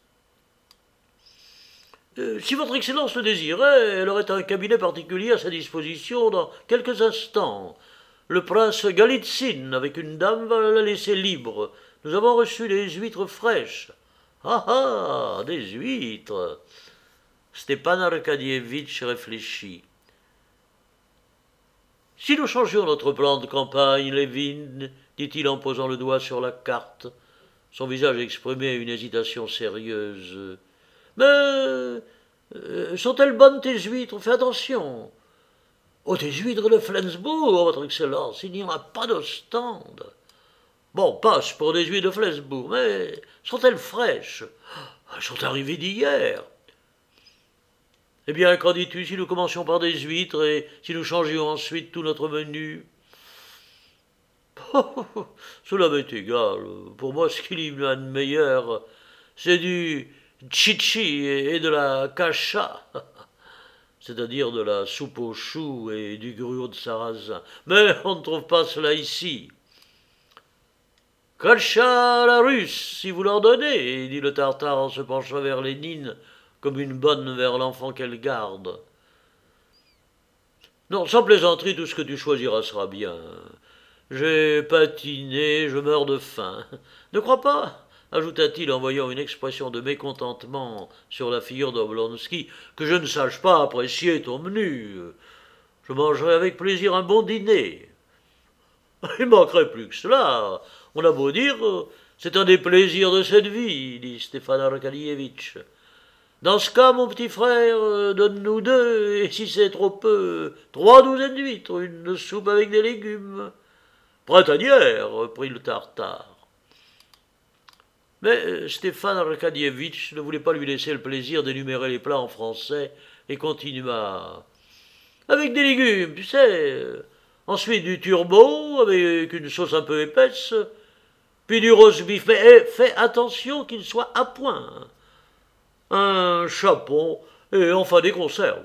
Euh, si votre Excellence le désirait, elle aurait un cabinet particulier à sa disposition dans quelques instants. Le prince Galitzine, avec une dame, va la laisser libre. Nous avons reçu des huîtres fraîches. Ah ah, des huîtres. Stepan Arkadievitch réfléchit. Si nous changions notre plan de campagne, Lévin, dit-il en posant le doigt sur la carte, son visage exprimait une hésitation sérieuse. Mais euh, sont-elles bonnes tes huîtres? Fais attention. Oh, des huîtres de Flensbourg, votre Excellence, il n'y en a pas de stand. Bon, passe pour des huîtres de Flensbourg, mais sont-elles fraîches? Elles sont arrivées d'hier. Eh bien, qu'en dis-tu si nous commencions par des huîtres et si nous changions ensuite tout notre menu? Oh, cela m'est égal. Pour moi, ce qu'il y a de meilleur, c'est du chichi et de la cacha, c'est-à-dire de la soupe aux choux et du gruau de sarrasin. Mais on ne trouve pas cela ici. Cacha à la russe, si vous leur donnez, dit le tartare en se penchant vers Lénine, comme une bonne vers l'enfant qu'elle garde. Non, sans plaisanterie, tout ce que tu choisiras sera bien. J'ai patiné, je meurs de faim. Ne crois pas, ajouta-t-il en voyant une expression de mécontentement sur la figure d'Oblonsky, que je ne sache pas apprécier ton menu. Je mangerai avec plaisir un bon dîner. Il manquerait plus que cela. On a beau dire, c'est un des plaisirs de cette vie, dit Stepan Arkadievitch. Dans ce cas, mon petit frère, donne-nous deux, et si c'est trop peu, trois douzaines d'huîtres, une soupe avec des légumes. Printanière, reprit le tartare. Mais Stepan Arkadievitch ne voulait pas lui laisser le plaisir d'énumérer les plats en français et continua. Avec des légumes, tu sais. Ensuite du turbot avec une sauce un peu épaisse, puis du roast beef. Mais eh, fais attention qu'il soit à point. Un chapon et enfin des conserves.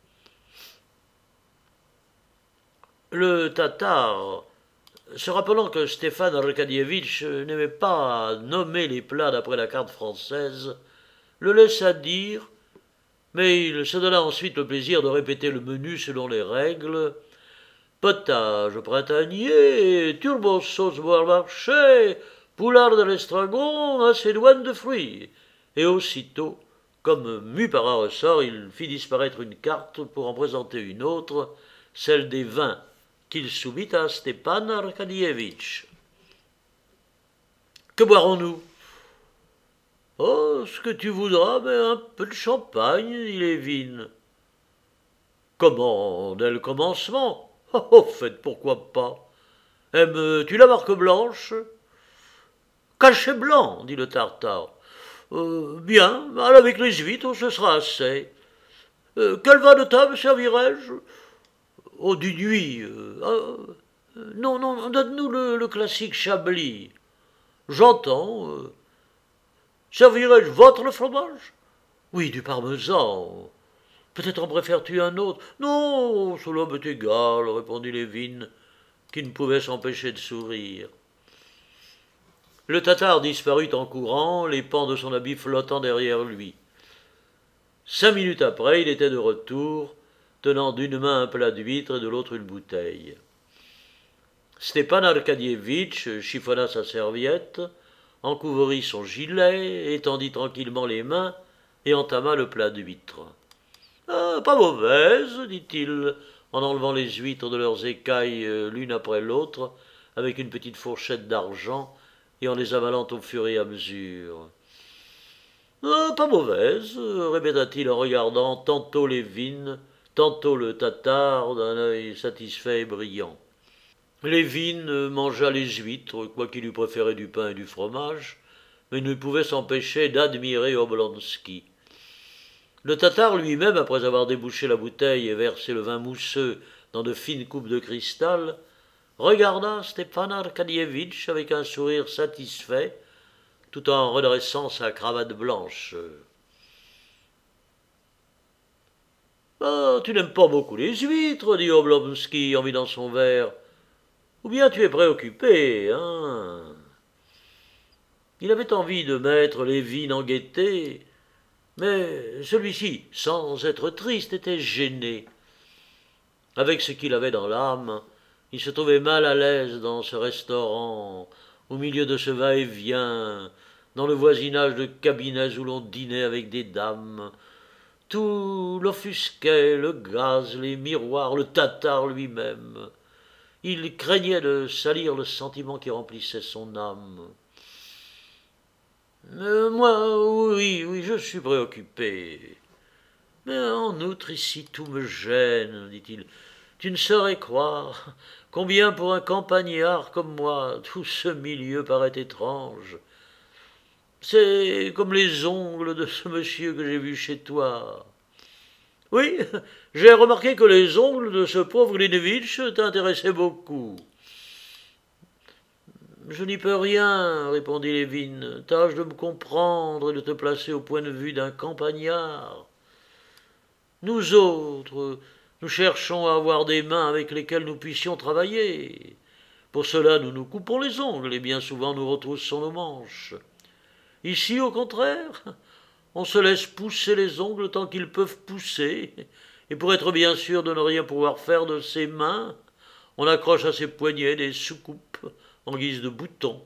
Le tatar, se rappelant que Stepan Arkadievitch n'aimait pas nommer les plats d'après la carte française, le laissa dire, mais il se donna ensuite le plaisir de répéter le menu selon les règles. Potage printanier, turbo sauce boire marché, poulard de l'estragon, macédoine de fruits. Et aussitôt, comme mu par un ressort, il fit disparaître une carte pour en présenter une autre, celle des vins, qu'il soumit à Stepan Arkadievitch. Que boirons-nous? Oh, ce que tu voudras, mais un peu de champagne, dit Lévin. Comment, dès le commencement? Au fait, pourquoi pas? Aimes-tu la marque blanche? Cachet blanc, dit le Tartare. Euh, bien, mal avec les huîtres, ce sera assez. Euh, quel vin de table servirai-je? Oh, du nuit. Euh, euh, non, non, donne-nous le, le classique Chablis. J'entends. Euh, servirai-je votre fromage? Oui, du parmesan. Peut-être en préfères-tu un autre? Non, cela m'est égal, répondit Lévin, qui ne pouvait s'empêcher de sourire. Le Tatar disparut en courant, les pans de son habit flottant derrière lui. Cinq minutes après, il était de retour, tenant d'une main un plat d'huîtres et de l'autre une bouteille. Stepan Arkadievitch chiffonna sa serviette, encouvrit son gilet, étendit tranquillement les mains et entama le plat d'huîtres. Ah, pas mauvaise, dit-il, en enlevant les huîtres de leurs écailles l'une après l'autre, avec une petite fourchette d'argent, et en les avalant au fur et à mesure. Ah, pas mauvaise, répéta-t-il en regardant tantôt Lévin, tantôt le Tatar d'un œil satisfait et brillant. Lévin mangea les huîtres, quoiqu'il eût préféré du pain et du fromage, mais ne pouvait s'empêcher d'admirer Oblonsky. Le Tatar lui-même, après avoir débouché la bouteille et versé le vin mousseux dans de fines coupes de cristal, regarda Stepan Arkadievitch avec un sourire satisfait, tout en redressant sa cravate blanche. « Ah, tu n'aimes pas beaucoup les huîtres, dit Oblonsky en vidant son verre. Ou bien tu es préoccupé, hein ?» Il avait envie de mettre Lévin en gaieté, mais celui-ci, sans être triste, était gêné. Avec ce qu'il avait dans l'âme, il se trouvait mal à l'aise dans ce restaurant, au milieu de ce va-et-vient, dans le voisinage de cabinets où l'on dînait avec des dames. Tout l'offusquait, le gaz, les miroirs, le Tatar lui-même. Il craignait de salir le sentiment qui remplissait son âme. Euh, moi, oui, oui, je suis préoccupé. Mais en outre, ici, tout me gêne, dit-il. Tu ne saurais croire combien pour un campagnard comme moi tout ce milieu paraît étrange. C'est comme les ongles de ce monsieur que j'ai vu chez toi. Oui, j'ai remarqué que les ongles de ce pauvre Glinevitch t'intéressaient beaucoup. Je n'y peux rien, répondit Lévin. Tâche de me comprendre et de te placer au point de vue d'un campagnard. Nous autres, nous cherchons à avoir des mains avec lesquelles nous puissions travailler. Pour cela, nous nous coupons les ongles et bien souvent nous retroussons nos manches. Ici, au contraire, on se laisse pousser les ongles tant qu'ils peuvent pousser, et pour être bien sûr de ne rien pouvoir faire de ses mains, on accroche à ses poignets des soucoupes en guise de boutons.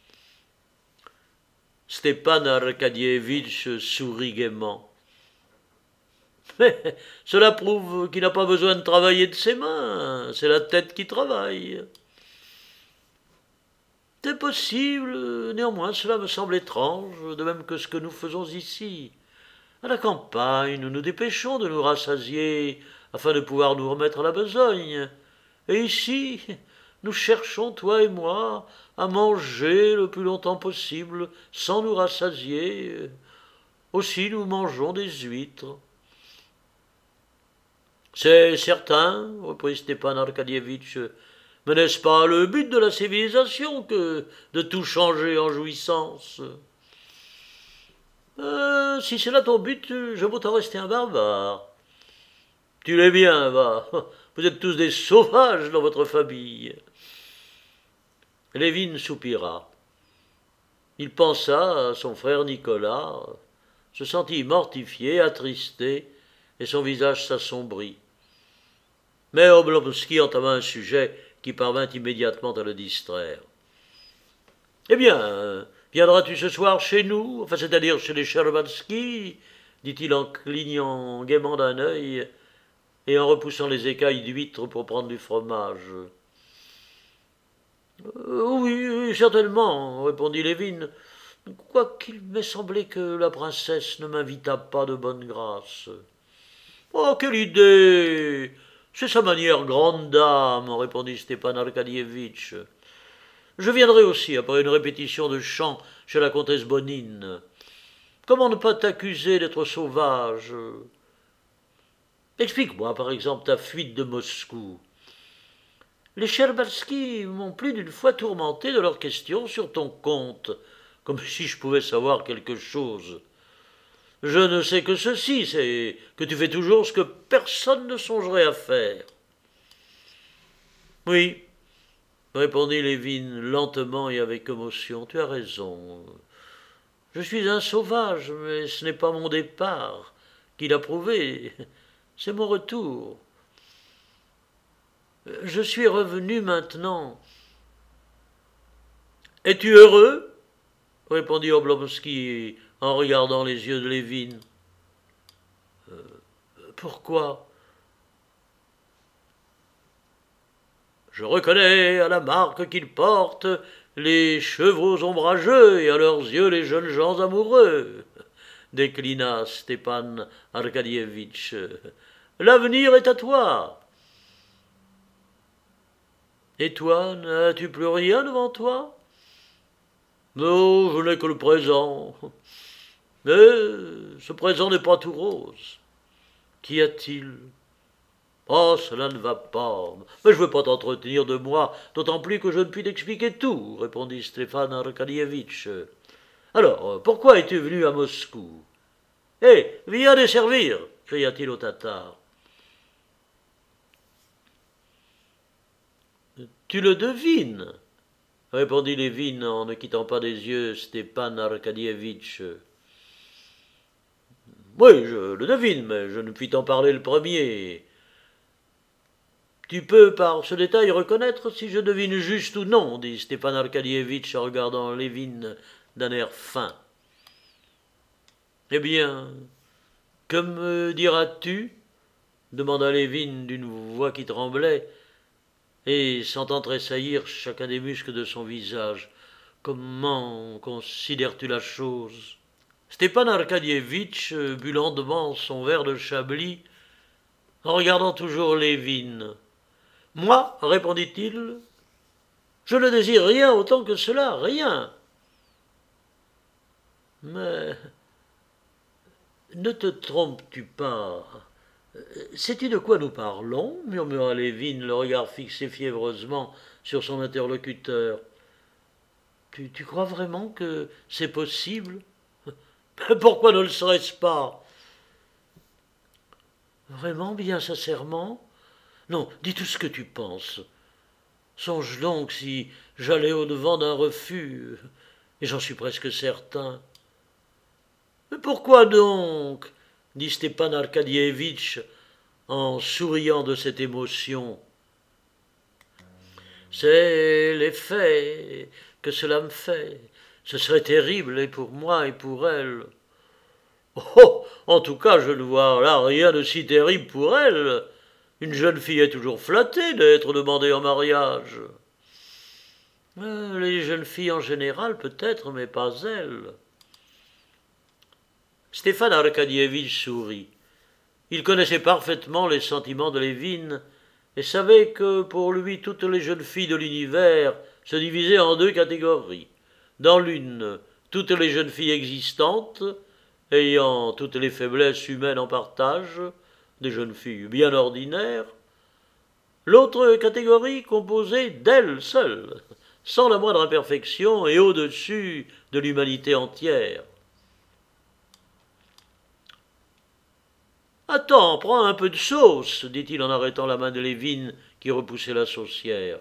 Stepan Arkadievitch sourit gaiement. Mais cela prouve qu'il n'a pas besoin de travailler de ses mains, c'est la tête qui travaille. C'est possible, néanmoins cela me semble étrange, de même que ce que nous faisons ici. À la campagne, nous nous dépêchons de nous rassasier afin de pouvoir nous remettre à la besogne. Et ici, nous cherchons, toi et moi, à manger le plus longtemps possible sans nous rassasier. Aussi nous mangeons des huîtres. C'est certain, reprit Stepan Arkadievitch, mais n'est-ce pas le but de la civilisation que de tout changer en jouissance? Euh, si c'est là ton but, je veux t'en rester un barbare. Tu l'es bien, va. Vous êtes tous des sauvages dans votre famille. Lévin soupira. Il pensa à son frère Nicolas, se sentit mortifié, attristé, et son visage s'assombrit. Mais Oblonsky entama un sujet qui parvint immédiatement à le distraire. « Eh bien, viendras-tu ce soir chez nous, enfin c'est-à-dire chez les Shcherbatsky ?» dit-il en clignant gaiement d'un œil et en repoussant les écailles d'huîtres pour prendre du fromage. Euh, « Oui, oui, certainement, répondit Lévin, quoiqu'il m'ait semblé que la princesse ne m'invitât pas de bonne grâce. » Oh, quelle idée! C'est sa manière grande dame, répondit Stepan Arcadievitch. Je viendrai aussi après une répétition de chant chez la comtesse Bonine. Comment ne pas t'accuser d'être sauvage? Explique-moi, par exemple, ta fuite de Moscou. Les Scherbatsky m'ont plus d'une fois tourmenté de leurs questions sur ton compte, comme si je pouvais savoir quelque chose. Je ne sais que ceci, c'est que tu fais toujours ce que personne ne songerait à faire. Oui, répondit Lévin lentement et avec émotion, tu as raison. Je suis un sauvage, mais ce n'est pas mon départ qui l'a prouvé, c'est mon retour. Je suis revenu maintenant. Es-tu heureux? Répondit Oblomski en regardant les yeux de Lévin. Euh, pourquoi? Je reconnais à la marque qu'ils portent les chevaux ombrageux et à leurs yeux les jeunes gens amoureux, déclina Stepan Arcadievitch. L'avenir est à toi. Et toi, n'as-tu plus rien devant toi? Non, je n'ai que le présent. Mais ce présent n'est pas tout rose. Qu'y a-t-il? Oh, cela ne va pas. Mais je ne veux pas t'entretenir de moi, d'autant plus que je ne puis t'expliquer tout, répondit Stepan Arcadievitch. Alors, pourquoi es-tu venu à Moscou? Hé, viens desservir, cria-t-il au Tatar. Tu le devines, répondit Lévin en ne quittant pas des yeux Stepan Arcadievitch. Oui, je le devine, mais je ne puis t'en parler le premier. Tu peux, par ce détail, reconnaître si je devine juste ou non, dit Stepan Arcadievitch en regardant Lévin d'un air fin. Eh bien, que me diras-tu? Demanda Lévin d'une voix qui tremblait, et sentant tressaillir chacun des muscles de son visage. Comment considères-tu la chose? Stepan Arcadievitch but lentement son verre de chablis en regardant toujours Lévin. Moi, répondit-il, je ne désire rien autant que cela, rien. Mais ne te trompes-tu pas? Sais-tu de quoi nous parlons? Murmura Lévin, le regard fixé fiévreusement sur son interlocuteur. Tu, tu crois vraiment que c'est possible? Pourquoi ne le serait-ce pas? Vraiment, bien sincèrement? Non, dis tout ce que tu penses. Songe donc si j'allais au-devant d'un refus, et j'en suis presque certain. Mais pourquoi donc? Dit Stepan Arcadievitch en souriant de cette émotion. C'est l'effet que cela me fait. Ce serait terrible et pour moi et pour elle. Oh, en tout cas, je ne vois là rien de si terrible pour elle. Une jeune fille est toujours flattée d'être demandée en mariage. Euh, les jeunes filles en général, peut-être, mais pas elle. Stepan Arcadievitch sourit. Il connaissait parfaitement les sentiments de Lévin et savait que pour lui toutes les jeunes filles de l'univers se divisaient en deux catégories. Dans l'une, toutes les jeunes filles existantes, ayant toutes les faiblesses humaines en partage, des jeunes filles bien ordinaires. L'autre catégorie composée d'elles seules, sans la moindre imperfection et au-dessus de l'humanité entière. Attends, prends un peu de sauce, dit-il en arrêtant la main de Lévin qui repoussait la saucière.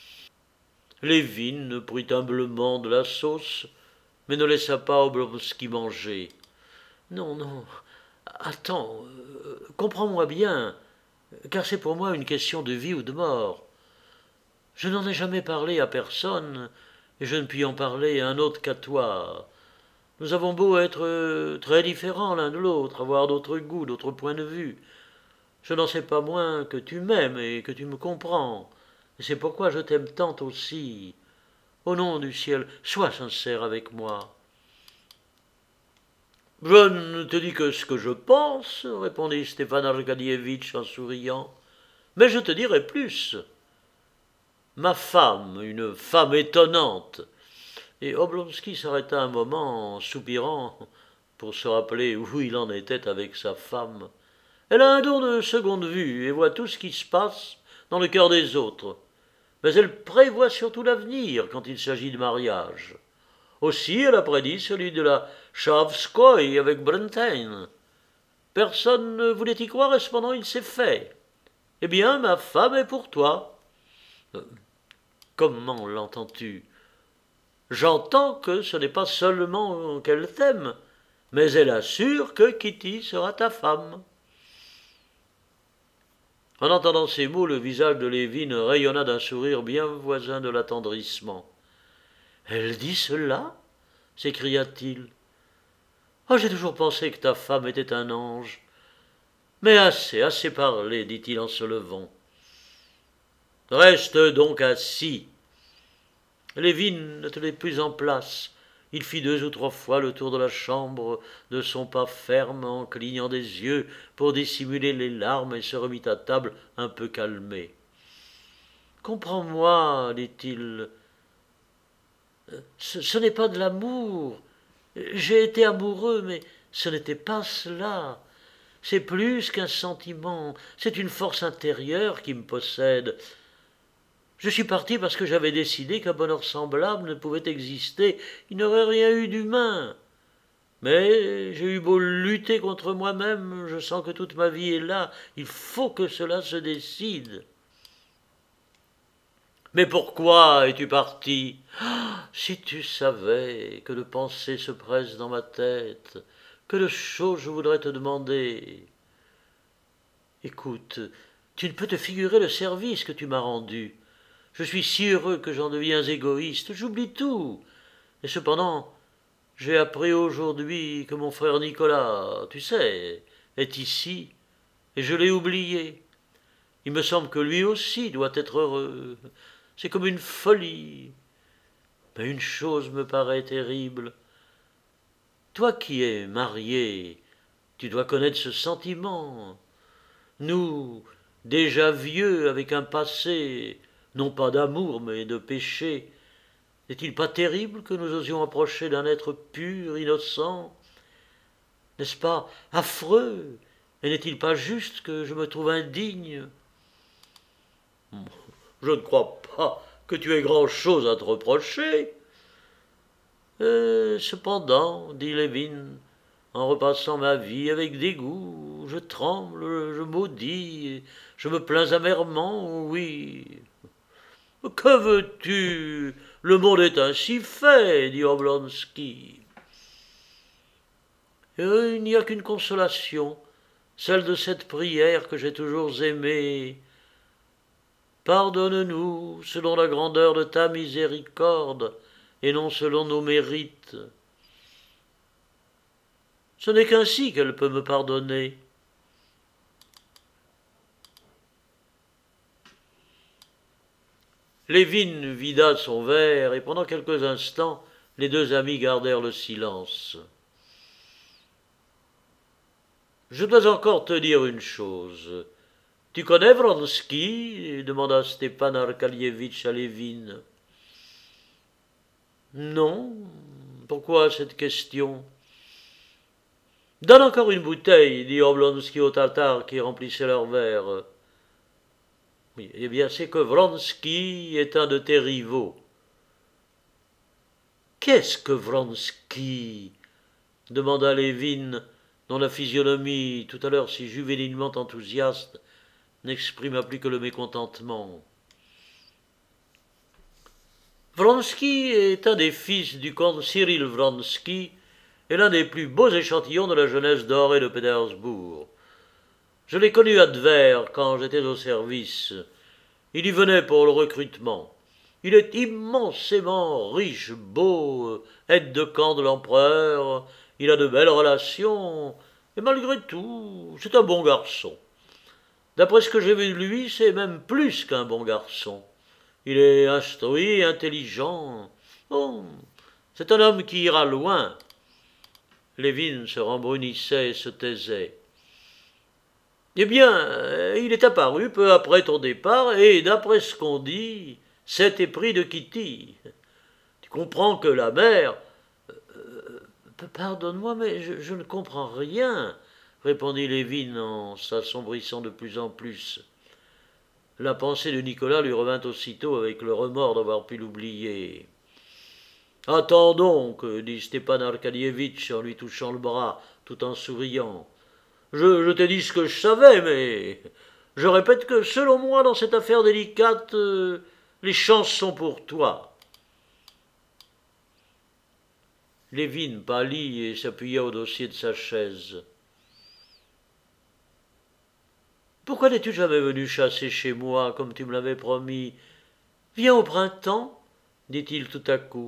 Lévin prit humblement de la sauce, mais ne laissa pas Oblomski manger. Non, non, attends, euh, comprends-moi bien, car c'est pour moi une question de vie ou de mort. Je n'en ai jamais parlé à personne, et je ne puis en parler à un autre qu'à toi. Nous avons beau être très différents l'un de l'autre, avoir d'autres goûts, d'autres points de vue. Je n'en sais pas moins que tu m'aimes et que tu me comprends. Et c'est pourquoi je t'aime tant aussi. Au nom du ciel, sois sincère avec moi. Je ne te dis que ce que je pense, répondit Stepan Arkadievitch en souriant, mais je te dirai plus. Ma femme, une femme étonnante. Et Oblonsky s'arrêta un moment en soupirant pour se rappeler où il en était avec sa femme. Elle a un don de seconde vue et voit tout ce qui se passe dans le cœur des autres. Mais elle prévoit surtout l'avenir quand il s'agit de mariage. Aussi, elle a prédit celui de la Shavskoï avec Brentain. Personne ne voulait y croire et cependant il s'est fait. Eh bien, ma femme est pour toi. Euh, comment l'entends-tu ? J'entends que ce n'est pas seulement qu'elle t'aime, mais elle assure que Kitty sera ta femme. En entendant ces mots, le visage de Lévin rayonna d'un sourire bien voisin de l'attendrissement. « Elle dit cela ?» s'écria-t-il. « Oh, j'ai toujours pensé que ta femme était un ange. Mais assez, assez parlé, dit-il en se levant. Reste donc assis. » Lévin ne tenait plus en place. Il fit deux ou trois fois le tour de la chambre de son pas ferme en clignant des yeux pour dissimuler les larmes et se remit à table un peu calmé. « Comprends-moi, dit-il, ce, ce n'est pas de l'amour. J'ai été amoureux, mais ce n'était pas cela. C'est plus qu'un sentiment, c'est une force intérieure qui me possède. Je suis parti parce que j'avais décidé qu'un bonheur semblable ne pouvait exister, il n'aurait rien eu d'humain. Mais j'ai eu beau lutter contre moi-même, je sens que toute ma vie est là, il faut que cela se décide. Mais pourquoi es-tu parti ? Ah, si tu savais que de pensées se pressent dans ma tête, que de choses je voudrais te demander. Écoute, tu ne peux te figurer le service que tu m'as rendu. Je suis si heureux que j'en deviens égoïste, j'oublie tout. Et cependant, j'ai appris aujourd'hui que mon frère Nicolas, tu sais, est ici, et je l'ai oublié. Il me semble que lui aussi doit être heureux. C'est comme une folie. Mais une chose me paraît terrible. Toi qui es marié, tu dois connaître ce sentiment. Nous, déjà vieux, avec un passé, non pas d'amour, mais de péché, n'est-il pas terrible que nous osions approcher d'un être pur, innocent ? N'est-ce pas affreux ? Et n'est-il pas juste que je me trouve indigne ? Je ne crois pas que tu aies grand-chose à te reprocher. Et cependant, dit Lévin, en repassant ma vie avec dégoût, je tremble, je maudis, je me plains amèrement, oui. Que veux-tu ? Le monde est ainsi fait, dit Oblonsky. Et il n'y a qu'une consolation, celle de cette prière que j'ai toujours aimée. Pardonne-nous selon la grandeur de ta miséricorde et non selon nos mérites. Ce n'est qu'ainsi qu'elle peut me pardonner. Lévin vida son verre et pendant quelques instants, les deux amis gardèrent le silence. « Je dois encore te dire une chose. Tu connais Vronsky ?» demanda Stepan Arkadievitch à Lévin. « Non. Pourquoi cette question ?»« Donne encore une bouteille, dit Oblonsky au Tatar qui remplissait leur verre. Oui, eh bien, c'est que Vronsky est un de tes rivaux. »« Qu'est-ce que Vronsky ?» demanda Lévin, dont la physionomie, tout à l'heure si juvénilement enthousiaste, n'exprima plus que le mécontentement. Vronsky est un des fils du comte Cyril Vronsky et l'un des plus beaux échantillons de la jeunesse dorée de Pétersbourg. Je l'ai connu à Tver quand j'étais au service. Il y venait pour le recrutement. Il est immensément riche, beau, aide de camp de l'empereur, il a de belles relations, et malgré tout, c'est un bon garçon. D'après ce que j'ai vu de lui, c'est même plus qu'un bon garçon. Il est instruit, intelligent. Oh, c'est un homme qui ira loin. Lévin se rembrunissait et se taisait. Eh bien, il est apparu peu après ton départ, et d'après ce qu'on dit, c'est épris de Kitty. Tu comprends que la mère. Euh, Pardonne-moi, mais je, je ne comprends rien, répondit Lévin en s'assombrissant de plus en plus. La pensée de Nicolas lui revint aussitôt avec le remords d'avoir pu l'oublier. Attends donc, dit Stepan Arcadievitch en lui touchant le bras, tout en souriant. Je, je t'ai dit ce que je savais, mais je répète que, selon moi, dans cette affaire délicate, euh, les chances sont pour toi. Lévin pâlit et s'appuya au dossier de sa chaise. Pourquoi n'es-tu jamais venu chasser chez moi, comme tu me l'avais promis? Viens au printemps, dit-il tout à coup.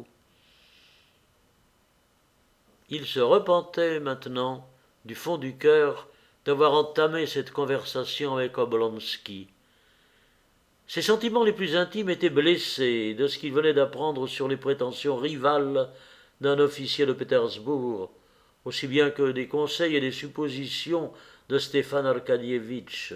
Il se repentait maintenant, du fond du cœur, d'avoir entamé cette conversation avec Oblonsky. Ses sentiments les plus intimes étaient blessés de ce qu'il venait d'apprendre sur les prétentions rivales d'un officier de Pétersbourg, aussi bien que des conseils et des suppositions de Stéphane Arcadievitch.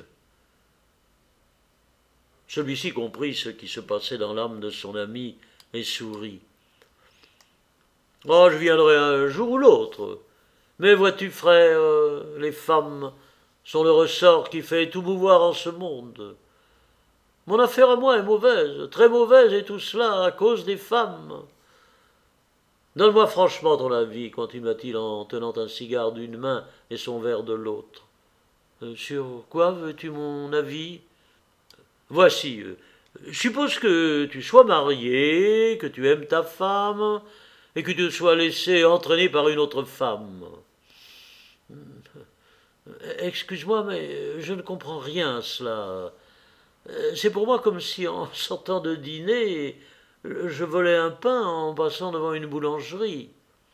Celui-ci comprit ce qui se passait dans l'âme de son ami et sourit. « Oh, je viendrai un jour ou l'autre. Mais vois-tu, frère, les femmes sont le ressort qui fait tout mouvoir en ce monde. Mon affaire à moi est mauvaise, très mauvaise, et tout cela à cause des femmes. Donne-moi franchement ton avis, continua-t-il en tenant un cigare d'une main et son verre de l'autre. Euh, sur quoi veux-tu mon avis? Voici. Euh, suppose que tu sois marié, que tu aimes ta femme, et que tu te sois laissé entraîner par une autre femme. Excuse-moi, mais je ne comprends rien à cela. C'est pour moi comme si, en sortant de dîner, je volais un pain en passant devant une boulangerie.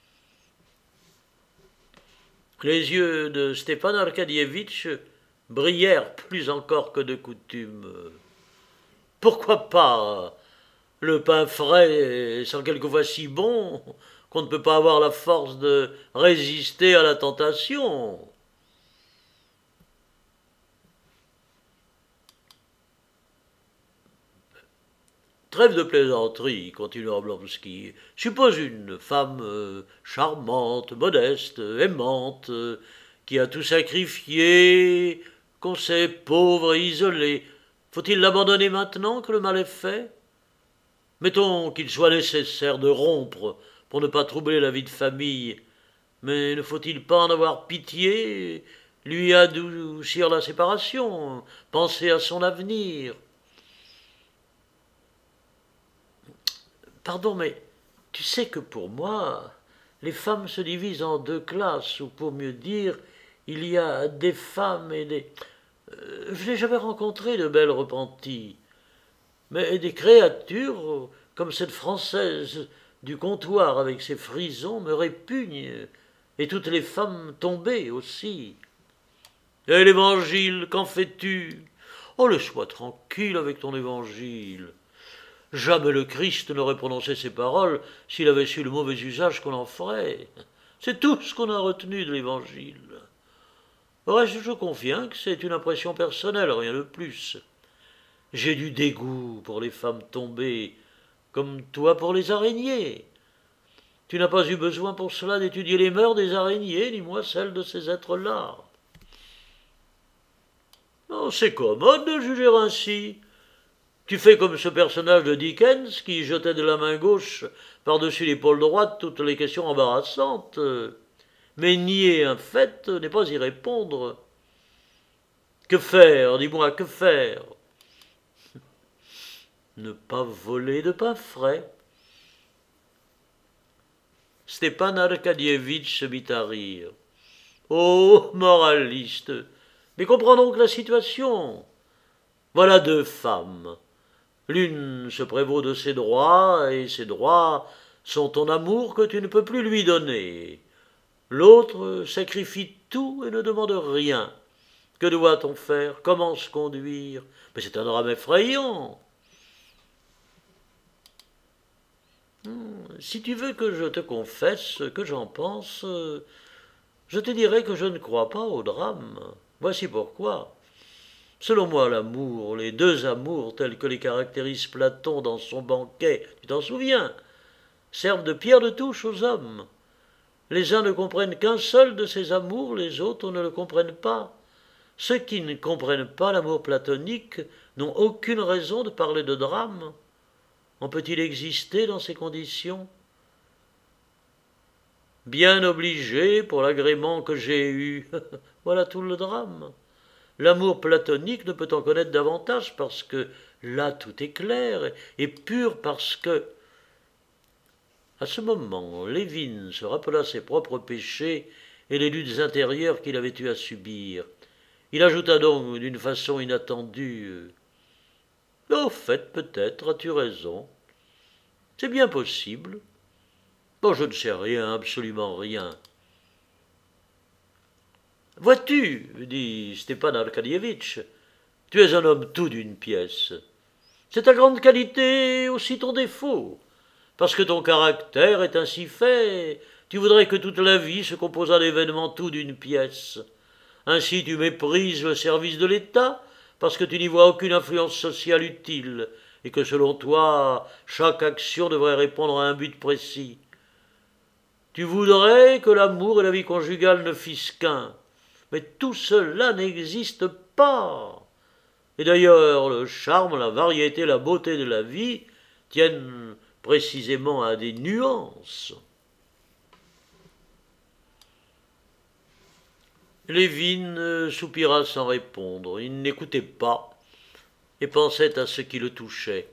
Les yeux de Stepan Arcadievitch brillèrent plus encore que de coutume. Pourquoi pas? Le pain frais sent quelquefois si bon qu'on ne peut pas avoir la force de résister à la tentation. Trêve de plaisanterie, continua Oblonsky. Suppose une femme euh, charmante, modeste, aimante, euh, qui a tout sacrifié, qu'on sait pauvre et isolée. Faut-il l'abandonner maintenant que le mal est fait? Mettons qu'il soit nécessaire de rompre pour ne pas troubler la vie de famille, mais ne faut-il pas en avoir pitié, lui adoucir la séparation, penser à son avenir? Pardon, mais tu sais que pour moi, les femmes se divisent en deux classes, ou pour mieux dire, il y a des femmes et des... Euh, je n'ai jamais rencontré de belles repenties, mais des créatures comme cette Française du comptoir avec ses frisons me répugnent, et toutes les femmes tombées aussi. Et l'évangile, qu'en fais-tu? Oh, laisse-moi tranquille avec ton évangile. Jamais le Christ n'aurait prononcé ces paroles s'il avait su le mauvais usage qu'on en ferait. C'est tout ce qu'on a retenu de l'Évangile. Au reste, je conviens que c'est une impression personnelle, rien de plus. J'ai du dégoût pour les femmes tombées, comme toi pour les araignées. Tu n'as pas eu besoin pour cela d'étudier les mœurs des araignées, ni moi celles de ces êtres-là. Oh, c'est commode de juger ainsi. Tu fais comme ce personnage de Dickens qui jetait de la main gauche par-dessus l'épaule droite toutes les questions embarrassantes. Mais nier un fait n'est pas y répondre. Que faire? Dis-moi, que faire? Ne pas voler de pain frais. Stepan Arcadievitch se mit à rire. Oh, moraliste! Mais comprends donc la situation. Voilà deux femmes. L'une se prévaut de ses droits, et ses droits sont ton amour que tu ne peux plus lui donner. L'autre sacrifie tout et ne demande rien. Que doit-on faire? Comment se conduire? Mais c'est un drame effrayant. Si tu veux que je te confesse ce que j'en pense, Je te dirais que je ne crois pas au drame. Voici pourquoi. Selon moi, l'amour, les deux amours tels que les caractérise Platon dans son banquet, tu t'en souviens, servent de pierre de touche aux hommes. Les uns ne comprennent qu'un seul de ces amours, les autres ne le comprennent pas. Ceux qui ne comprennent pas l'amour platonique n'ont aucune raison de parler de drame. En peut-il exister dans ces conditions? Bien obligé pour l'agrément que j'ai eu. Voilà tout le drame. L'amour platonique ne peut en connaître davantage parce que là tout est clair et pur parce que... À ce moment, Lévin se rappela ses propres péchés et les luttes intérieures qu'il avait eu à subir. Il ajouta donc d'une façon inattendue « Au fait, peut-être, as-tu raison. C'est bien possible. Bon, je ne sais rien, absolument rien. » « Vois-tu, dit Stepan Arkadyevitch, tu es un homme tout d'une pièce. C'est ta grande qualité, aussi ton défaut. Parce que ton caractère est ainsi fait, tu voudrais que toute la vie se composât d'événements tout d'une pièce. Ainsi tu méprises le service de l'État, parce que tu n'y vois aucune influence sociale utile, et que selon toi, chaque action devrait répondre à un but précis. Tu voudrais que l'amour et la vie conjugale ne fissent qu'un. Mais tout cela n'existe pas. Et d'ailleurs, le charme, la variété, la beauté de la vie tiennent précisément à des nuances. Lévin soupira sans répondre. Il n'écoutait pas et pensait à ce qui le touchait.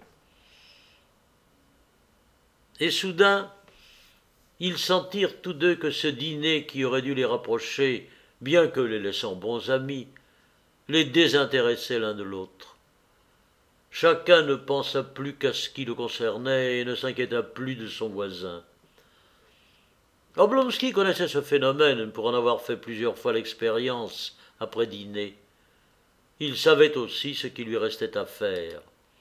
Et soudain, ils sentirent tous deux que ce dîner qui aurait dû les rapprocher, bien que les laissant bons amis, les désintéressait l'un de l'autre. Chacun ne pensa plus qu'à ce qui le concernait et ne s'inquiéta plus de son voisin. Oblonsky connaissait ce phénomène pour en avoir fait plusieurs fois l'expérience après dîner. Il savait aussi ce qui lui restait à faire.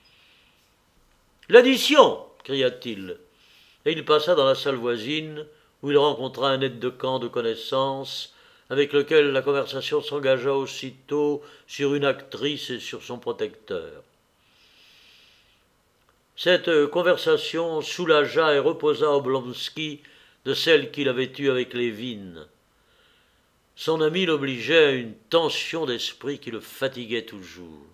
« L'addition » cria-t-il, et il passa dans la salle voisine où il rencontra un aide-de-camp de connaissance avec lequel la conversation s'engagea aussitôt sur une actrice et sur son protecteur. Cette conversation soulagea et reposa Oblonsky de celle qu'il avait eue avec Lévin. Son ami l'obligeait à une tension d'esprit qui le fatiguait toujours.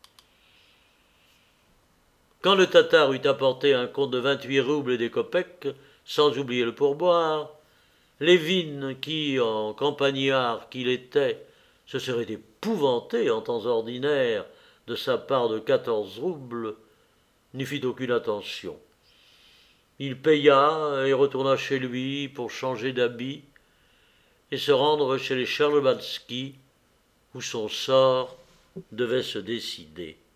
Quand le Tatar eut apporté un compte de vingt-huit roubles et des kopecks, sans oublier le pourboire, Lévin, qui, en campagnard qu'il était, se serait épouvanté en temps ordinaire de sa part de quatorze roubles, n'y fit aucune attention. Il paya et retourna chez lui pour changer d'habit et se rendre chez les Charlebatsky, où son sort devait se décider.